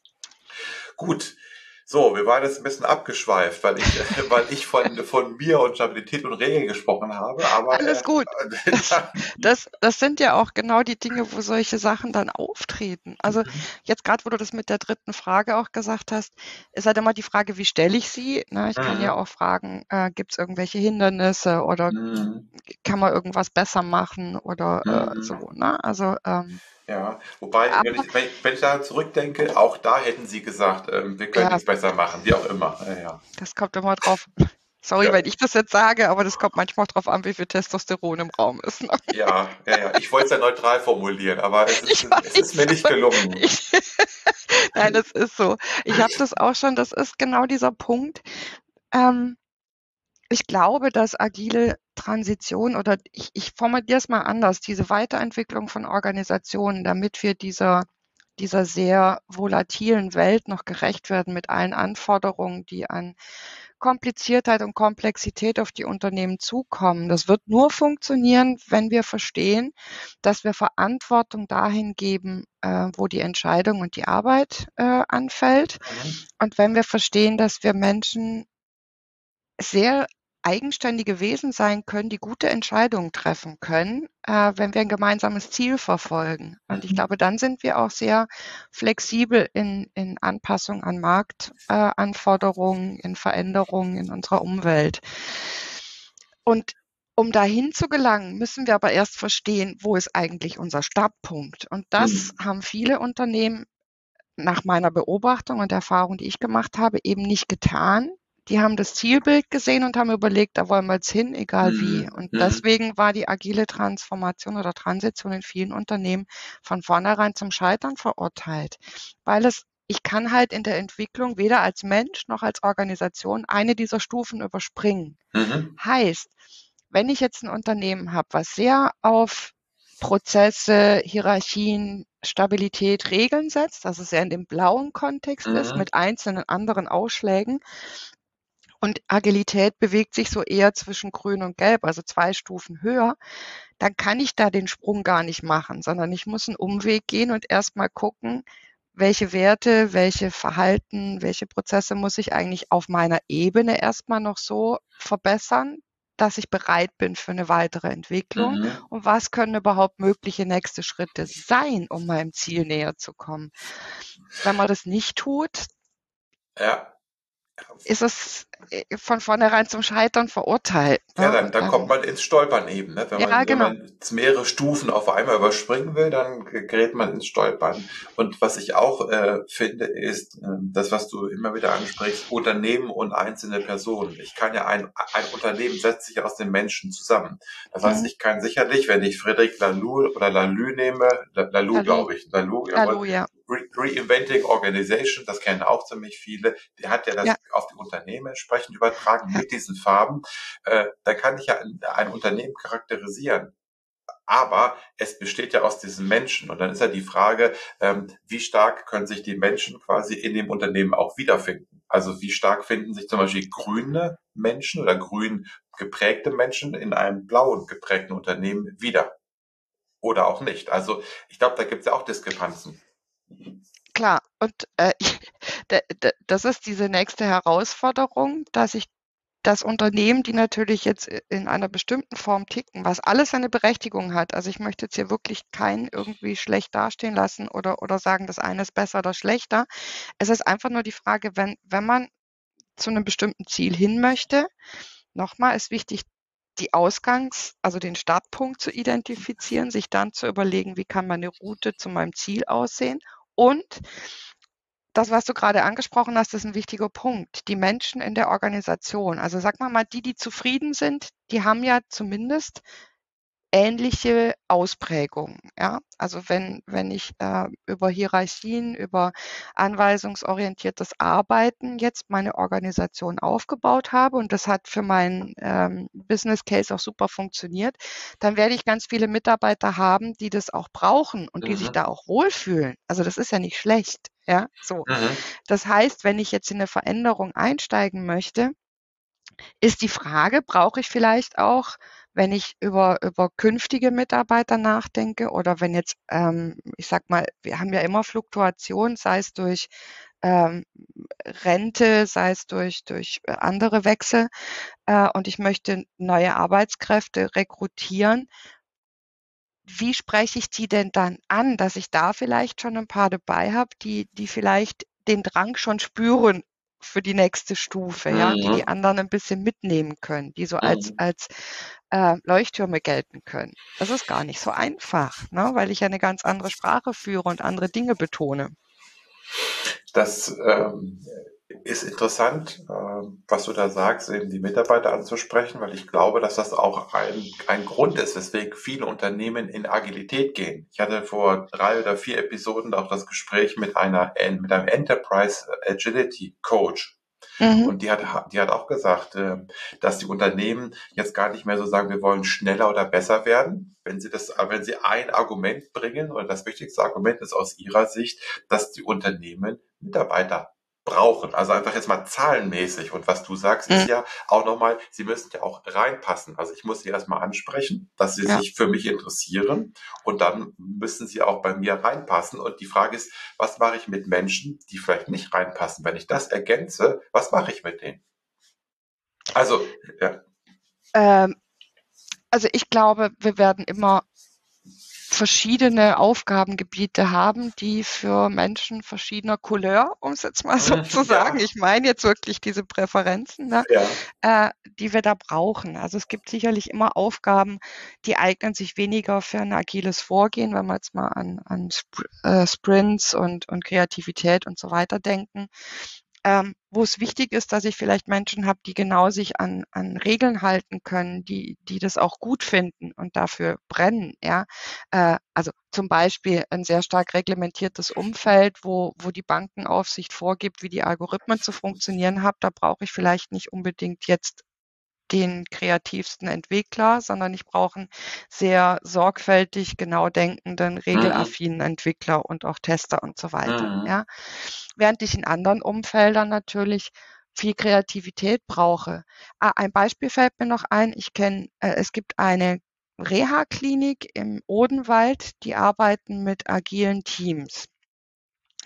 gut, so, wir waren jetzt ein bisschen abgeschweift, weil ich, weil ich von, von mir und Stabilität und Regeln gesprochen habe, aber Alles äh, gut. Das das das sind ja auch genau die Dinge, wo solche Sachen dann auftreten. Also, jetzt grad, wo du das mit der dritten Frage auch gesagt hast, ist halt immer die Frage, wie stelle ich sie, ne? Ich kann ja mhm, auch fragen, äh, gibt's irgendwelche Hindernisse oder mhm, kann man irgendwas besser machen oder, äh, mhm. so, ne? Also, ähm, Ja, wobei, wenn aber ich, wenn ich, wenn ich daran zurückdenke, auch da hätten sie gesagt, ähm, wir können ja, nichts besser machen, wie auch immer. Ja, ja. das kommt immer drauf sorry, Ja, wenn ich das jetzt sage, aber das kommt manchmal drauf an, wie viel Testosteron im Raum ist, ne? ja, ja, ja. Ich wollte es ja neutral formulieren, aber es ist, Ich es ist mir weiß, nicht aber gelungen. ich nein, das ist so. Ich habe das auch schon das ist genau dieser Punkt. Ähm, ich glaube, dass agile Transition oder ich ich formuliere es mal anders, diese Weiterentwicklung von Organisationen, damit wir dieser dieser sehr volatilen Welt noch gerecht werden mit allen Anforderungen, die an Kompliziertheit und Komplexität auf die Unternehmen zukommen. Das wird nur funktionieren, wenn wir verstehen, dass wir Verantwortung dahin geben, äh, wo die Entscheidung und die Arbeit, äh, anfällt. Mhm. Und wenn wir verstehen, dass wir Menschen sehr eigenständige Wesen sein können, die gute Entscheidungen treffen können, äh, wenn wir ein gemeinsames Ziel verfolgen. Und ich Mhm. glaube, dann sind wir auch sehr flexibel in in Anpassung an Marktanforderungen, äh, Anforderungen, in Veränderungen in unserer Umwelt. Und um dahin zu gelangen, müssen wir aber erst verstehen, wo ist eigentlich unser Startpunkt? Und das Mhm. haben viele Unternehmen nach meiner Beobachtung und Erfahrung, die ich gemacht habe, eben nicht getan. Die haben das Zielbild gesehen und haben überlegt, da wollen wir jetzt hin, egal wie. Mhm. Und Mhm. deswegen war die agile Transformation oder Transition in vielen Unternehmen von vornherein zum Scheitern verurteilt, weil es ich kann halt in der Entwicklung weder als Mensch noch als Organisation eine dieser Stufen überspringen. Mhm. Heißt, wenn ich jetzt ein Unternehmen habe, was sehr auf Prozesse, Hierarchien, Stabilität, Regeln setzt, dass es sehr in dem blauen Kontext ist Mhm. mit einzelnen anderen Ausschlägen und Agilität bewegt sich so eher zwischen grün und gelb, also zwei Stufen höher, dann kann ich da den Sprung gar nicht machen, sondern ich muss einen Umweg gehen und erst mal gucken, welche Werte, welche Verhalten, welche Prozesse muss ich eigentlich auf meiner Ebene erst mal noch so verbessern, dass ich bereit bin für eine weitere Entwicklung Mhm. und was können überhaupt mögliche nächste Schritte sein, um meinem Ziel näher zu kommen. Wenn man das nicht tut, Ja. ist es äh, von vornherein zum Scheitern verurteilt. Ja, Ne? dann, dann kommt Dann, man ins Stolpern eben. Ne? Wenn ja, man, wenn genau. man jetzt mehrere Stufen auf einmal überspringen will, dann gerät man ins Stolpern. Und was ich auch äh, finde, ist äh, das, was du immer wieder ansprichst, Unternehmen und einzelne Personen. Ich kann ja ein, ein Unternehmen setzt sich aus den Menschen zusammen. Das heißt, Mhm. ich kann sicherlich, wenn ich Friedrich Laloux oder Laloux nehme, Laloux Hallo, glaube ich, Laloux, jawohl, hallo, ja. Re Reinventing Organization, das kennen auch ziemlich viele, der hat ja Ja, das auf die Unternehmen entsprechend übertragen ja, mit diesen Farben. Äh, da kann ich ja ein, ein Unternehmen charakterisieren. Aber es besteht ja aus diesen Menschen. Und dann ist ja die Frage, ähm, wie stark können sich die Menschen quasi in dem Unternehmen auch wiederfinden? Also wie stark finden sich zum Beispiel grüne Menschen oder grün geprägte Menschen in einem blauen geprägten Unternehmen wieder? Oder auch nicht. Also ich glaube, da gibt es ja auch Diskrepanzen. klar. Und äh, da- da- das ist diese nächste Herausforderung, dass ich das Unternehmen, die natürlich jetzt in einer bestimmten Form ticken, was alles seine Berechtigung hat. Also ich möchte jetzt hier wirklich keinen irgendwie schlecht dastehen lassen oder, oder sagen, das eine ist besser oder schlechter. Es ist einfach nur die Frage, wenn, wenn man zu einem bestimmten Ziel hin möchte, nochmal ist wichtig, die Ausgangs-, also den Startpunkt zu identifizieren, sich dann zu überlegen, wie kann meine Route zu meinem Ziel aussehen. Und das, was du gerade angesprochen hast, ist ein wichtiger Punkt. Die Menschen in der Organisation, also sag mal mal, die, die zufrieden sind, die haben ja zumindest ähnliche Ausprägungen, ja? Also wenn wenn ich, äh, über Hierarchien, über anweisungsorientiertes Arbeiten jetzt meine Organisation aufgebaut habe und das hat für meinen, ähm, Business Case auch super funktioniert, dann werde ich ganz viele Mitarbeiter haben, die das auch brauchen und die sich Mhm. da auch wohlfühlen. Also, das ist ja nicht schlecht, ja, so. Mhm. Das heißt, wenn ich jetzt in 'ne Veränderung einsteigen möchte, ist die Frage, brauche ich vielleicht auch, wenn ich über über künftige Mitarbeiter nachdenke oder wenn jetzt, ähm, ich sage mal, wir haben ja immer Fluktuation, sei es durch, ähm, Rente, sei es durch durch, äh, andere Wechsel, äh, und ich möchte neue Arbeitskräfte rekrutieren. Wie spreche ich die denn dann an, dass ich da vielleicht schon ein paar dabei habe, die die vielleicht den Drang schon spüren für die nächste Stufe, ja, die die Mhm. anderen ein bisschen mitnehmen können, die so als Mhm. als, äh, Leuchttürme gelten können. Das ist gar nicht so einfach, ne, weil ich ja eine ganz andere Sprache führe und andere Dinge betone. Das ähm, ist interessant, ähm, was du da sagst, eben die Mitarbeiter anzusprechen, weil ich glaube, dass das auch ein, ein Grund ist, weswegen viele Unternehmen in Agilität gehen. Ich hatte vor drei oder vier Episoden auch das Gespräch mit einer mit einem Enterprise Agility Coach. Mhm, Und die hat, die hat auch gesagt, äh, dass die Unternehmen jetzt gar nicht mehr so sagen, wir wollen schneller oder besser werden. Wenn sie das, wenn sie ein Argument bringen, und das wichtigste Argument ist aus ihrer Sicht, dass die Unternehmen Mitarbeiter brauchen. Also einfach jetzt mal zahlenmäßig. Und was du sagst, ist mhm, ja auch nochmal, sie müssen ja auch reinpassen. Also ich muss sie erstmal ansprechen, dass sie ja. sich für mich interessieren. Und dann müssen sie auch bei mir reinpassen. Und die Frage ist, was mache ich mit Menschen, die vielleicht nicht reinpassen? Wenn ich das ergänze, was mache ich mit denen? Also, ja. Ähm, also, ich glaube, wir werden immer verschiedene Aufgabengebiete haben, die für Menschen verschiedener Couleur, um es jetzt mal so zu Mhm, sagen, ja, ich meine jetzt wirklich diese Präferenzen, ne, ja. äh, die wir da brauchen. Also, es gibt sicherlich immer Aufgaben, die eignen sich weniger für ein agiles Vorgehen, wenn wir jetzt mal an an Spr äh, Sprints und und Kreativität und so weiter denken. Ähm, wo es wichtig ist, dass ich vielleicht Menschen habe, die genau sich an an Regeln halten können, die die das auch gut finden und dafür brennen, ja. Äh, also, zum Beispiel ein sehr stark reglementiertes Umfeld, wo wo die Bankenaufsicht vorgibt, wie die Algorithmen zu funktionieren haben. Da brauche ich vielleicht nicht unbedingt jetzt den kreativsten Entwickler, sondern ich brauche 'n sehr sorgfältig, genau denkenden, Mhm, regelaffinen Entwickler und auch Tester und so weiter, mhm, ja? Während ich in anderen Umfeldern natürlich viel Kreativität brauche. Ah, ein Beispiel fällt mir noch ein. Ich kenne äh, es gibt eine Reha-Klinik im Odenwald, die arbeiten mit agilen Teams.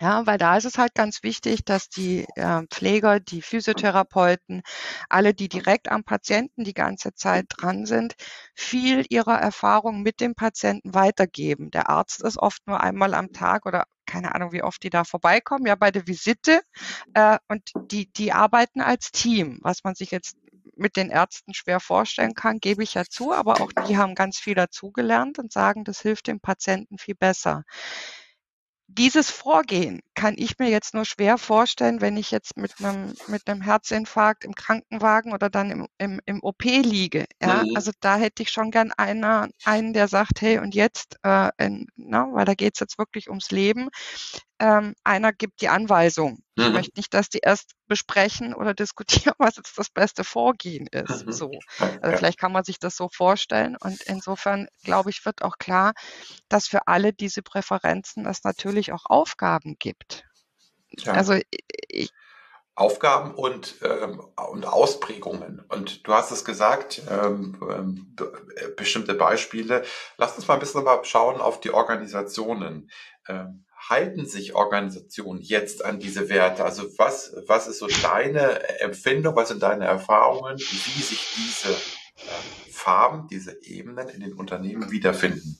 Ja, weil da ist es halt ganz wichtig, dass die äh, Pfleger, die Physiotherapeuten, alle, die direkt am Patienten die ganze Zeit dran sind, viel ihrer Erfahrung mit dem Patienten weitergeben. Der Arzt ist oft nur einmal am Tag oder keine Ahnung, wie oft die da vorbeikommen, ja, bei der Visite. Äh, und die, die arbeiten als Team, was man sich jetzt mit den Ärzten schwer vorstellen kann, gebe ich ja zu, aber auch die haben ganz viel dazugelernt und sagen, das hilft dem Patienten viel besser. Dieses Vorgehen kann ich mir jetzt nur schwer vorstellen, wenn ich jetzt mit einem mit einem Herzinfarkt im Krankenwagen oder dann im im im O P liege, ja? Mhm. Also, da hätte ich schon gern einer einen, der sagt: „Hey, und jetzt, äh, in“, ne, weil da geht's jetzt wirklich ums Leben. Ähm, einer gibt die Anweisung. Ich Mhm. möchte nicht, dass die erst besprechen oder diskutieren, was jetzt das beste Vorgehen ist, Mhm. so. Ja, Also, ja. vielleicht kann man sich das so vorstellen und insofern, glaube ich, wird auch klar, dass für alle diese Präferenzen es natürlich auch Aufgaben gibt. Ja. Also, i ich Aufgaben und, ähm, und Ausprägungen. Und du hast es gesagt, ähm, ähm, be äh, bestimmte Beispiele. Lass uns mal ein bisschen mal schauen auf die Organisationen. Ähm, halten sich Organisationen jetzt an diese Werte? Also was, was ist so deine Empfindung, was sind deine Erfahrungen, wie sich diese ähm, Farben, diese Ebenen in den Unternehmen wiederfinden?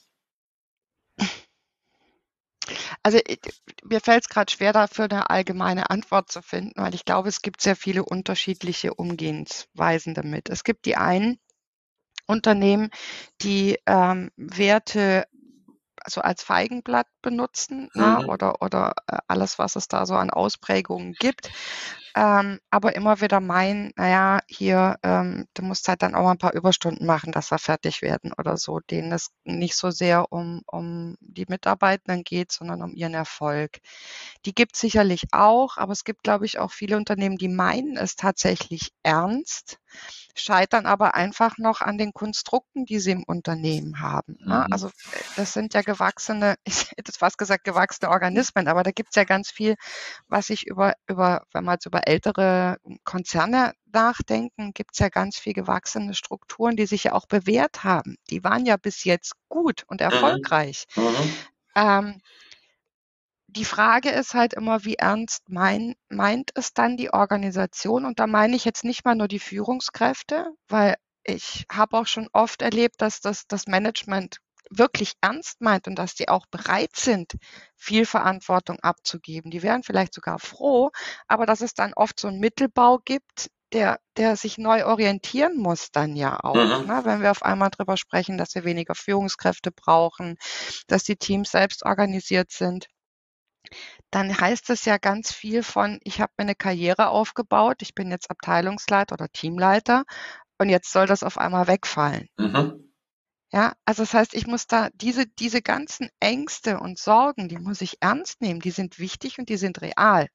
also, i mir fällt's grad schwer, dafür 'ne allgemeine Antwort zu finden, weil ich glaube, es gibt sehr viele unterschiedliche Umgehensweisen damit. Es gibt die einen Unternehmen, die, ähm, Werte so als Feigenblatt benutzen, ne, Mhm. oder oder, äh, alles, was es da so an Ausprägungen gibt, ähm, aber immer wieder meinen: „Na ja, hier, ähm, du musst halt dann auch mal 'n paar Überstunden machen, dass wir fertig werden“ oder so, denen es nicht so sehr um um die Mitarbeitenden geht, sondern um ihren Erfolg. Die gibt's sicherlich auch, aber es gibt, glaube ich, auch viele Unternehmen, die meinen es tatsächlich ernst, scheitern aber einfach noch an den Konstrukten, die sie im Unternehmen haben, ne? Mhm. Also, äh, das sind ja gewachsene ich hätte jetzt fast gesagt gewachsene Organismen, aber da gibt's ja ganz viel, was sich über über wenn wir jetzt über ältere Konzerne nachdenken, gibt's ja ganz viel gewachsene Strukturen, die sich ja auch bewährt haben. Die waren ja bis jetzt gut und Mhm. erfolgreich. Mhm. Ähm die Frage ist halt immer, wie ernst mein meint es dann die Organisation? Und da meine ich jetzt nicht mal nur die Führungskräfte, weil ich habe auch schon oft erlebt, dass das das Management wirklich ernst meint und dass die auch bereit sind, viel Verantwortung abzugeben. Die wären vielleicht sogar froh, aber dass es dann oft so 'n Mittelbau gibt, der der sich neu orientieren muss dann ja auch, Mhm. ne? Wenn wir auf einmal drüber sprechen, dass wir weniger Führungskräfte brauchen, dass die Teams selbst organisiert sind. Dann heißt es ja ganz viel von: „Ich habe mir 'ne Karriere aufgebaut, ich bin jetzt Abteilungsleiter oder Teamleiter und jetzt soll das auf einmal wegfallen.“ Mhm. Ja, also das heißt, ich muss da diese diese ganzen Ängste und Sorgen, die muss ich ernst nehmen, die sind wichtig und die sind real.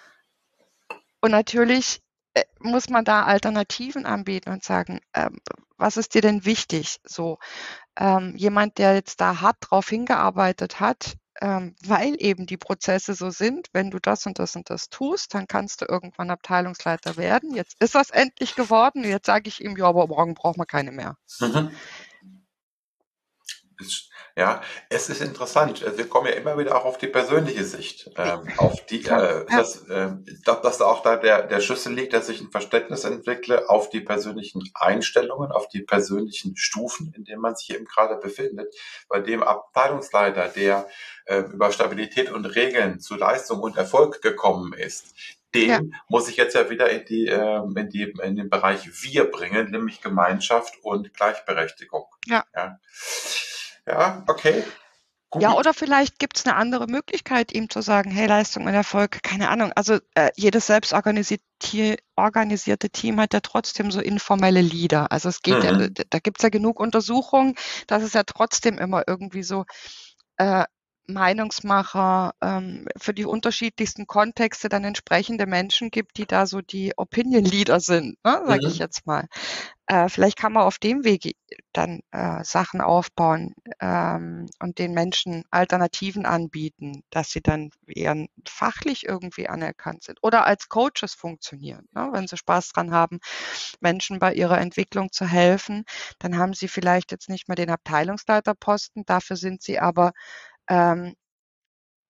Und natürlich, äh, muss man da Alternativen anbieten und sagen, ähm, was ist dir denn wichtig? So, ähm, jemand, der jetzt da hart drauf hingearbeitet hat, ähm, weil eben die Prozesse so sind, wenn du das und das und das tust, dann kannst du irgendwann Abteilungsleiter werden. Jetzt ist das endlich geworden. Jetzt sage ich ihm: „Ja, aber morgen brauchen wir keine mehr.“ Mhm. Ist ja, es ist interessant. Äh, wir kommen ja immer wieder auch auf die persönliche Sicht, ähm, auf die, Klar, äh, ja, das, ähm, ich glaube, dass da auch da der der Schlüssel liegt, dass ich ein Verständnis entwickle auf die persönlichen Einstellungen, auf die persönlichen Stufen, in denen man sich eben gerade befindet. Bei dem Abteilungsleiter, der, äh, über Stabilität und Regeln zu Leistung und Erfolg gekommen ist, ja, den muss ich jetzt ja wieder in die, ähm, in die in den Bereich Wir bringen, nämlich Gemeinschaft und Gleichberechtigung. ja. Ja. Ja, okay, Ja, gut. oder vielleicht gibt's 'ne andere Möglichkeit, ihm zu sagen: „Hey, Leistung und Erfolg“, keine Ahnung. Also, äh, jedes selbstorganisierte organisierte Team hat ja trotzdem so informelle Leader. Also, es geht ja d Mhm. da gibt's ja genug Untersuchungen, dass es ja trotzdem immer irgendwie so, äh, Meinungsmacher, ähm, für die unterschiedlichsten Kontexte dann entsprechende Menschen gibt, die da so die Opinion Leader sind, ne, sage ich Mhm. jetzt mal. Äh, vielleicht kann man auf dem Wege dann, äh, Sachen aufbauen, ähm, und den Menschen Alternativen anbieten, dass sie dann eher fachlich irgendwie anerkannt sind oder als Coaches funktionieren, ne? Wenn sie Spaß dran haben, Menschen bei ihrer Entwicklung zu helfen, dann haben sie vielleicht jetzt nicht mehr den Abteilungsleiterposten, dafür sind sie aber, ähm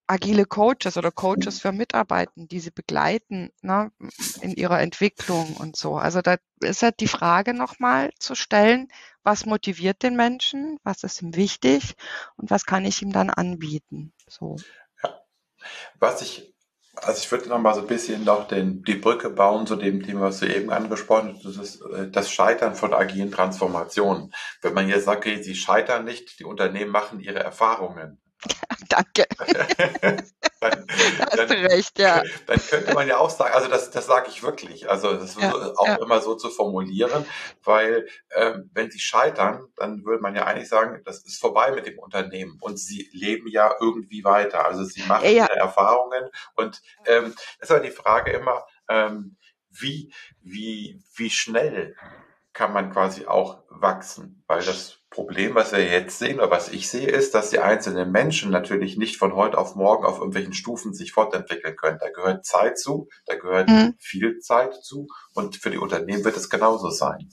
agile Coaches oder Coaches für Mitarbeitende, die sie begleiten, ne, in ihrer Entwicklung und so. Also da ist halt die Frage nochmal zu stellen, was motiviert den Menschen, was ist ihm wichtig und was kann ich ihm dann anbieten. So. Ja. Was ich, also ich würde noch mal so ein bisschen noch den, die Brücke bauen zu dem Thema, was du eben angesprochen hast, das ist äh, das Scheitern von agilen Transformationen. Wenn man jetzt sagt, okay, sie scheitern nicht, die Unternehmen machen ihre Erfahrungen. Danke, dann, da hast du dann, recht, ja. dann könnte man ja auch sagen, also das, das sage ich wirklich, also das ist Ja, auch ja. immer so zu formulieren, weil ähm, wenn sie scheitern, dann würde man ja eigentlich sagen, das ist vorbei mit dem Unternehmen und sie leben ja irgendwie weiter, also sie Ja, machen ja. ihre Erfahrungen und ähm, das ist aber die Frage immer, ähm, wie, wie, wie schnell kann man quasi auch wachsen. Weil das Problem, was wir jetzt sehen oder was ich sehe, ist, dass die einzelnen Menschen natürlich nicht von heute auf morgen auf irgendwelchen Stufen sich fortentwickeln können. Da gehört Zeit zu, da gehört Mhm. viel Zeit zu und für die Unternehmen wird es genauso sein.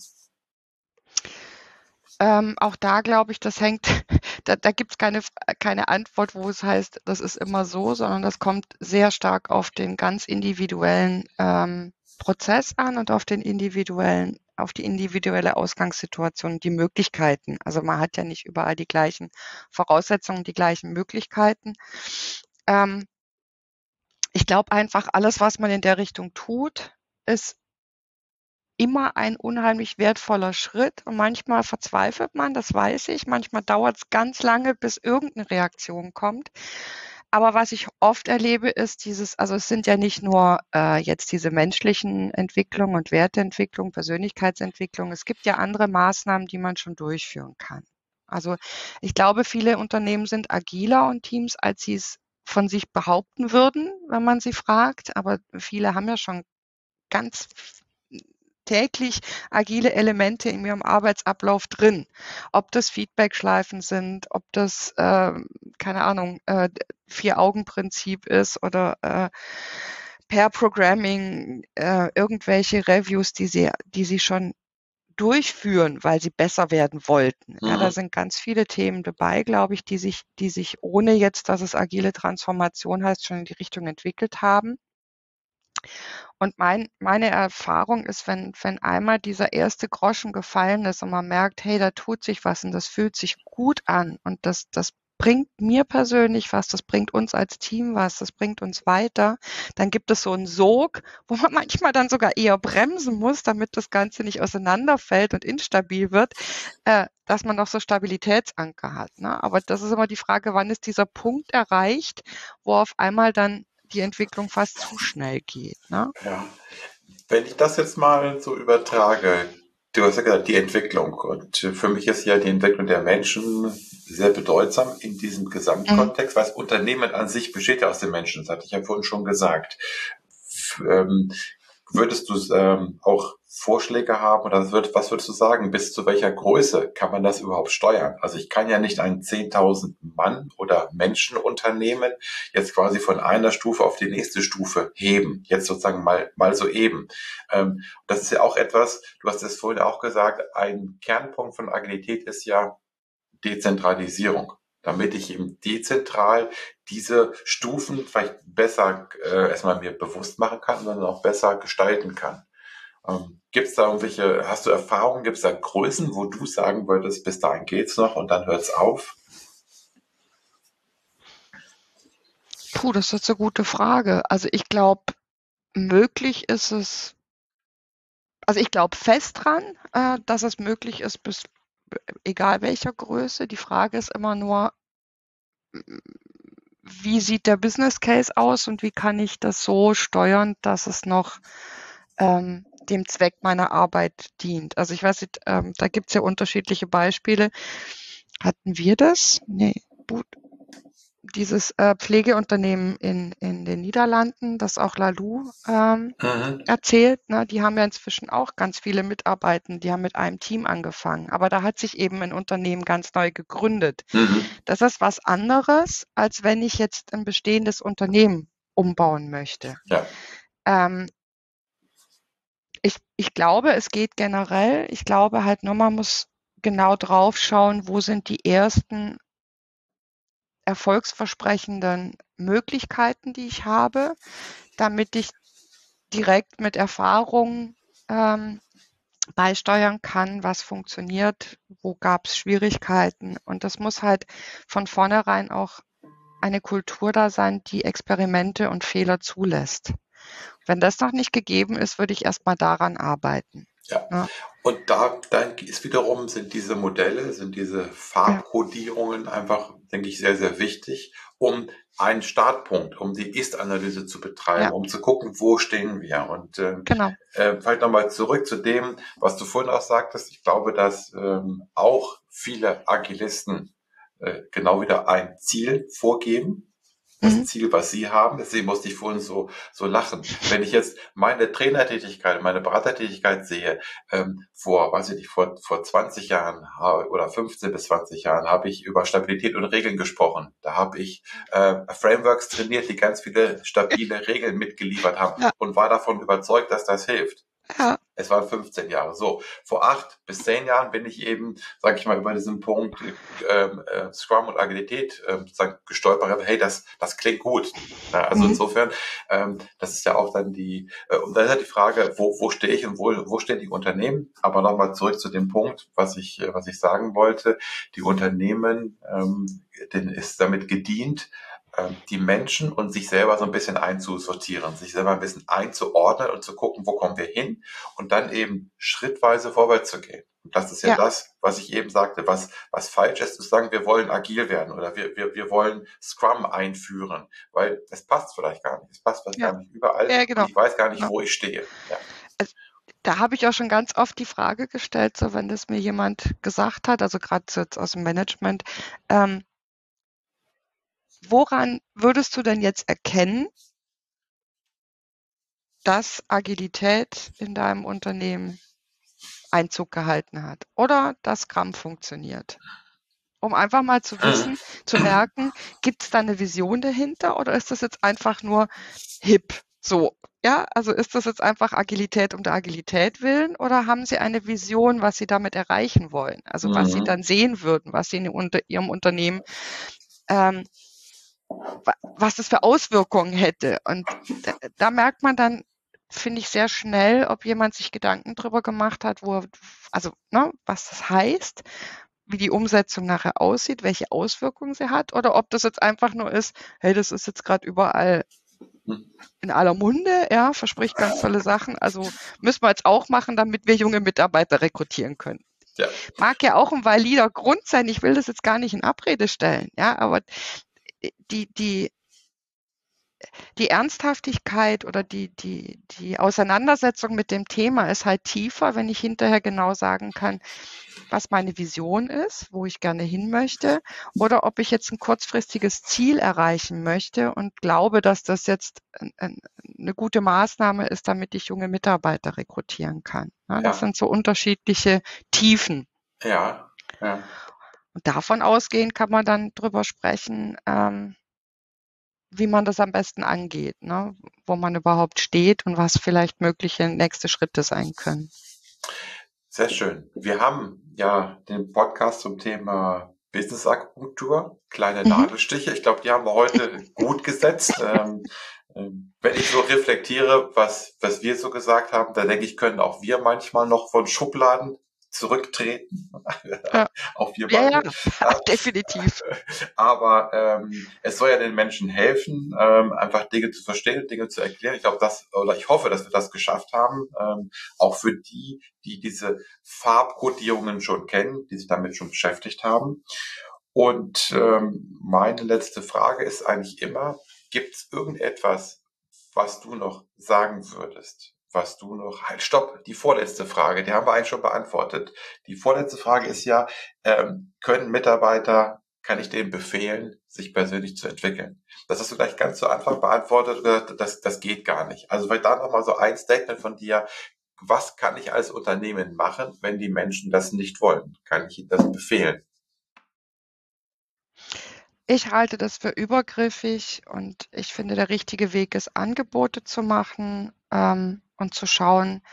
Ähm, auch da glaube ich, das hängt, da, da gibt es keine, keine Antwort, wo es heißt, das ist immer so, sondern das kommt sehr stark auf den ganz individuellen ähm, Prozess an und auf den individuellen, auf die individuelle Ausgangssituation, die Möglichkeiten. Also man hat ja nicht überall die gleichen Voraussetzungen, die gleichen Möglichkeiten. Ähm, ich glaube einfach, alles, was man in der Richtung tut, ist immer ein unheimlich wertvoller Schritt und manchmal verzweifelt man, das weiß ich. Manchmal dauert es ganz lange, bis irgendeine Reaktion kommt. Aber was ich oft erlebe, ist dieses, also es sind ja nicht nur äh, jetzt diese menschlichen Entwicklungen und Werteentwicklung, Persönlichkeitsentwicklung. Es gibt ja andere Maßnahmen, die man schon durchführen kann. Also ich glaube, viele Unternehmen sind agiler und Teams, als sie es von sich behaupten würden, wenn man sie fragt. Aber viele haben ja schon ganz täglich agile Elemente in ihrem Arbeitsablauf drin. Ob das Feedback-Schleifen sind, ob das, äh, keine Ahnung, äh, Vier-Augen-Prinzip ist oder äh, Pair-Programming, äh, irgendwelche Reviews, die sie, die sie schon durchführen, weil sie besser werden wollten. Ja, da Mhm. sind ganz viele Themen dabei, glaube ich, die sich, die sich ohne jetzt, dass es agile Transformation heißt, schon in die Richtung entwickelt haben. Und mein, meine Erfahrung ist, wenn, wenn einmal dieser erste Groschen gefallen ist und man merkt, hey, da tut sich was und das fühlt sich gut an und das, das bringt mir persönlich was, das bringt uns als Team was, das bringt uns weiter, dann gibt es so einen Sog, wo man manchmal dann sogar eher bremsen muss, damit das Ganze nicht auseinanderfällt und instabil wird, äh, dass man noch so Stabilitätsanker hat. Ne? Aber das ist immer die Frage, wann ist dieser Punkt erreicht, wo auf einmal dann die Entwicklung fast zu schnell geht. Ne? Ja. Wenn ich das jetzt mal so übertrage, du hast ja gesagt, die Entwicklung. Und für mich ist ja die Entwicklung der Menschen sehr bedeutsam in diesem Mhm. Gesamtkontext, weil das Unternehmen an sich besteht ja aus den Menschen, das hatte ich ja vorhin schon gesagt. Ähm, Würdest du ähm, auch Vorschläge haben oder wird, was würdest du sagen, bis zu welcher Größe kann man das überhaupt steuern? Also ich kann ja nicht ein zehntausend Mann oder Menschenunternehmen jetzt quasi von einer Stufe auf die nächste Stufe heben, jetzt sozusagen mal, mal so eben. Ähm, das ist ja auch etwas, du hast es vorhin auch gesagt, ein Kernpunkt von Agilität ist ja Dezentralisierung, damit ich eben dezentral diese Stufen vielleicht besser äh, erstmal mir bewusst machen kann, sondern auch besser gestalten kann. Ähm, gibt es da irgendwelche, hast du Erfahrungen, gibt es da Größen, wo du sagen würdest, bis dahin geht's noch und dann hört's auf? Puh, das ist eine gute Frage. Also ich glaube, möglich ist es, also ich glaube fest dran, äh, dass es möglich ist, bis egal welcher Größe. Die Frage ist immer nur, wie sieht der Business Case aus und wie kann ich das so steuern, dass es noch ähm, dem Zweck meiner Arbeit dient. Also ich weiß nicht, ähm, da gibt es ja unterschiedliche Beispiele. Hatten wir das? Nee, gut. Dieses äh, Pflegeunternehmen in, in den Niederlanden, das auch Lalou ähm, Mhm. erzählt, ne, die haben ja inzwischen auch ganz viele Mitarbeiter, die haben mit einem Team angefangen. Aber da hat sich eben ein Unternehmen ganz neu gegründet. Mhm. Das ist was anderes, als wenn ich jetzt ein bestehendes Unternehmen umbauen möchte. Ja. Ähm, ich, ich glaube, es geht generell. Ich glaube halt nur, man muss genau drauf schauen, wo sind die ersten erfolgsversprechenden Möglichkeiten, die ich habe, damit ich direkt mit Erfahrung ähm, beisteuern kann, was funktioniert, wo gab es Schwierigkeiten. Und das muss halt von vornherein auch eine Kultur da sein, die Experimente und Fehler zulässt. Wenn das noch nicht gegeben ist, würde ich erst mal daran arbeiten. Ja. Ja, Und da, dann ist wiederum, sind diese Modelle, sind diese ja, Farbkodierungen einfach, denke ich, sehr, sehr wichtig, um einen Startpunkt, um die Ist-Analyse zu betreiben, ja, um zu gucken, wo stehen wir. Und ähm, genau. äh, vielleicht nochmal zurück zu dem, was du vorhin auch sagtest. Ich glaube, dass ähm, auch viele Agilisten äh, genau wieder ein Ziel vorgeben. Das Mhm. Ziel, was sie haben. Deswegen musste ich vorhin so, so lachen. Wenn ich jetzt meine Trainertätigkeit, meine Beratertätigkeit sehe, ähm, vor, weiß ich nicht, vor, vor zwanzig Jahren ha- oder fünfzehn bis zwanzig Jahren habe ich über Stabilität und Regeln gesprochen. Da habe ich äh, Frameworks trainiert, die ganz viele stabile Regeln mitgeliefert haben Ja, und war davon überzeugt, dass das hilft. ja, Es waren fünfzehn Jahre. So, vor acht bis zehn Jahren bin ich eben, sage ich mal, über diesen Punkt ähm, äh, Scrum und Agilität ähm, sozusagen gestolpert. Hey, das, das klingt gut. Ja, also mhm. insofern, ähm, das ist ja auch dann die, äh, und dann ist ja die Frage, wo, wo stehe ich und wo, wo stehen die Unternehmen? Aber nochmal zurück zu dem Punkt, was ich, äh, was ich sagen wollte. Die Unternehmen, ähm, denen ist damit gedient, ähm, die Menschen und sich selber so ein bisschen einzusortieren, sich selber ein bisschen einzuordnen und zu gucken, wo kommen wir hin und dann eben schrittweise vorwärts zu gehen. Und das ist ja Ja, das, was ich eben sagte, was, was falsch ist, zu sagen, wir wollen agil werden oder wir, wir, wir wollen Scrum einführen, weil es passt vielleicht gar nicht. Es passt vielleicht ja, gar nicht überall ja, und genau. ich weiß gar nicht, Genau. wo ich stehe. Ja. Also, da habe ich auch schon ganz oft die Frage gestellt, so wenn das mir jemand gesagt hat, also gerade jetzt aus dem Management, ähm, woran würdest du denn jetzt erkennen, dass Agilität in deinem Unternehmen Einzug gehalten hat oder dass Scrum funktioniert? Um einfach mal zu wissen, zu merken, gibt es da eine Vision dahinter oder ist das jetzt einfach nur hip so? Ja, also ist das jetzt einfach Agilität um der Agilität willen oder haben Sie eine Vision, was Sie damit erreichen wollen? Also was Sie Mhm. dann sehen würden, was Sie in unter Ihrem Unternehmen, ähm, wa was das für Auswirkungen hätte. Und da da merkt man dann, finde ich, sehr schnell, ob jemand sich Gedanken drüber gemacht hat, wo er also, ne, was das heißt, wie die Umsetzung nachher aussieht, welche Auswirkungen sie hat, oder ob das jetzt einfach nur ist: „Hey, das ist jetzt gerade überall in aller Munde, ja, verspricht ganz tolle Sachen, also müssen wir jetzt auch machen, damit wir junge Mitarbeiter rekrutieren können.“ Ja, Mag ja auch ein valider Grund sein, ich will das jetzt gar nicht in Abrede stellen, ja, aber die die die Ernsthaftigkeit oder die die die Auseinandersetzung mit dem Thema ist halt tiefer, wenn ich hinterher genau sagen kann, was meine Vision ist, wo ich gerne hin möchte, oder ob ich jetzt ein kurzfristiges Ziel erreichen möchte und glaube, dass das jetzt 'n 'n 'ne gute Maßnahme ist, damit ich junge Mitarbeiter rekrutieren kann. Ja, das ja, sind so unterschiedliche Tiefen. ja, ja. Und davon ausgehend kann man dann drüber sprechen, ähm, wie man das am besten angeht, ne? Wo man überhaupt steht und was vielleicht mögliche nächste Schritte sein können. Sehr schön. Wir haben ja den Podcast zum Thema Business-Akupunktur, kleine Mhm. Nadelstiche. Ich glaube, die haben wir heute gut gesetzt. Ähm, ähm, wenn ich so reflektiere, was, was wir so gesagt haben, da denke ich, können auch wir manchmal noch von Schubladen zurücktreten. Ja. Auch wir Ja, ja, beide. Ja. definitiv. Aber ähm, es soll ja den Menschen helfen, ähm, einfach Dinge zu verstehen, Dinge zu erklären. Ich glaube, das, oder ich hoffe, dass wir das geschafft haben, ähm, auch für die, die diese Farbkodierungen schon kennen, die sich damit schon beschäftigt haben. Und ähm, meine letzte Frage ist eigentlich immer, gibt es irgendetwas, was du noch sagen würdest? Was du noch, halt, stopp, die vorletzte Frage, die haben wir eigentlich schon beantwortet. Die vorletzte Frage ist ja, ähm, können Mitarbeiter, kann ich denen befehlen, sich persönlich zu entwickeln? Das hast du gleich ganz zu Anfang beantwortet, und gesagt, das, das geht gar nicht. Also vielleicht da nochmal so ein Statement von dir. Was kann ich als Unternehmen machen, wenn die Menschen das nicht wollen? Kann ich ihnen das befehlen? Ich halte das für übergriffig und ich finde, der richtige Weg ist, Angebote zu machen, ähm, und zu schauen,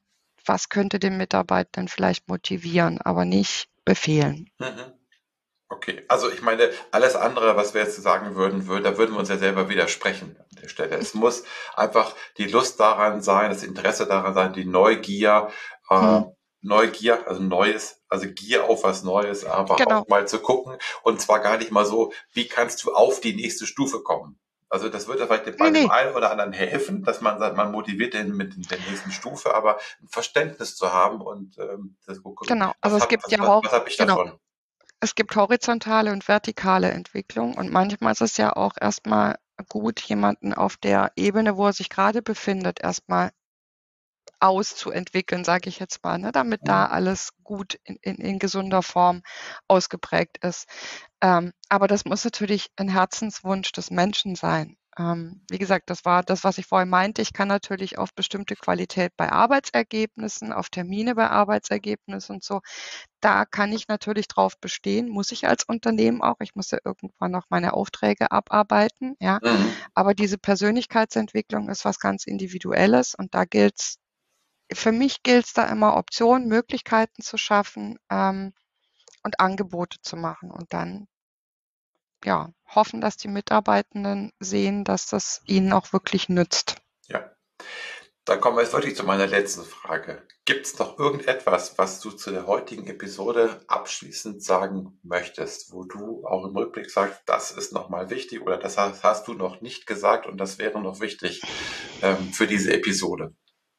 was könnte den Mitarbeitenden vielleicht motivieren, aber nicht befehlen. Mhm. Okay, also ich meine, alles andere, was wir jetzt sagen würden, würde, da würden wir uns ja selber widersprechen an der Stelle. Es muss einfach die Lust daran sein, das Interesse daran sein, die Neugier, äh, Hm, Neugier, also Neues, also Gier auf was Neues, aber genau. auch mal zu gucken und zwar gar nicht mal so, wie kannst du auf die nächste Stufe kommen? Also das würde vielleicht bei Ne, dem ne, einen oder anderen helfen, dass man sagt, man motiviert den mit der nächsten Stufe, aber ein Verständnis zu haben und ähm, das gucken, genau. Also, was es hat, gibt was, ja was, auch was habe ich genau. davon? Es gibt horizontale und vertikale Entwicklung und manchmal ist es ja auch erst mal gut, jemanden auf der Ebene, wo er sich grade befindet, erst mal auszuentwickeln, sage ich jetzt mal, ne, damit da Mhm. alles gut in in in gesunder Form ausgeprägt ist. Ähm, aber das muss natürlich 'n Herzenswunsch des Menschen sein. Ähm, wie gesagt, das war das, was ich vorhin meinte. Ich kann natürlich auf bestimmte Qualität bei Arbeitsergebnissen, auf Termine bei Arbeitsergebnissen und so, da kann ich natürlich drauf bestehen, muss ich als Unternehmen auch. Ich muss ja irgendwann noch meine Aufträge abarbeiten, ja. Mhm. Aber diese Persönlichkeitsentwicklung ist was ganz Individuelles und da gilt's für mich gilt's da immer, Optionen, Möglichkeiten zu schaffen, ähm, und Angebote zu machen und dann, ja, hoffen, dass die Mitarbeitenden sehen, dass das ihnen auch wirklich nützt. Ja. Dann kommen wir jetzt wirklich zu meiner letzten Frage. Gibt es noch irgendetwas, was du zu der heutigen Episode abschließend sagen möchtest, wo du auch im Rückblick sagst, das ist nochmal wichtig oder das hast, hast du noch nicht gesagt und das wäre noch wichtig ähm, für diese Episode?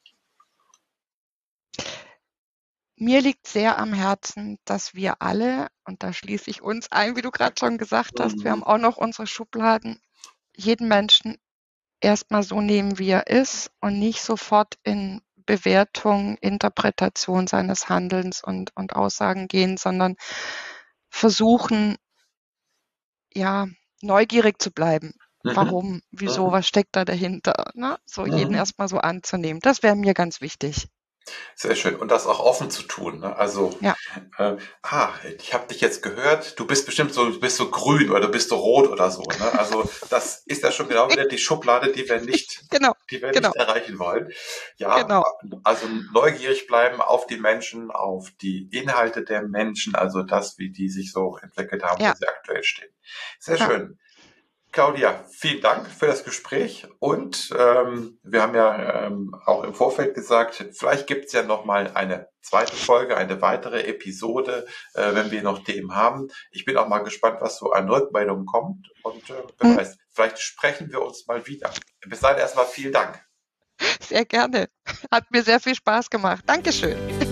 Mir liegt sehr am Herzen, dass wir alle, und da schließe ich uns ein, wie du grad schon gesagt hast, wir haben Mhm. auch noch unsere Schubladen, jeden Menschen erst mal so nehmen, wie er ist und nicht sofort in Bewertung, Interpretation seines Handelns und und Aussagen gehen, sondern versuchen, ja, neugierig zu bleiben. Mhm. Warum? Wieso? Mhm. Was steckt da dahinter, ne? So jeden Mhm. erst mal so anzunehmen. Das wäre mir ganz wichtig. Sehr schön. Und das auch offen zu tun. Ne? Also, Ja, äh, ah, ich habe dich jetzt gehört, du bist bestimmt so, du bist so grün oder du bist so rot oder so. Ne? Also, das ist ja schon genau wieder die Schublade, die wir nicht, genau, die wir genau, nicht erreichen wollen. Ja, genau. also neugierig bleiben auf die Menschen, auf die Inhalte der Menschen, also das, wie die sich so entwickelt haben, wo Ja, sie aktuell stehen. Sehr ja, schön. Claudia, vielen Dank für das Gespräch und ähm, wir haben ja ähm, auch im Vorfeld gesagt, vielleicht gibt es ja noch mal eine zweite Folge, eine weitere Episode, äh, wenn wir noch Themen haben. Ich bin auch mal gespannt, was so an Rückmeldungen kommt und äh, wer mhm, weiß, vielleicht sprechen wir uns mal wieder. Bis dahin erstmal vielen Dank. sehr gerne. Hat mir sehr viel Spaß gemacht. Dankeschön.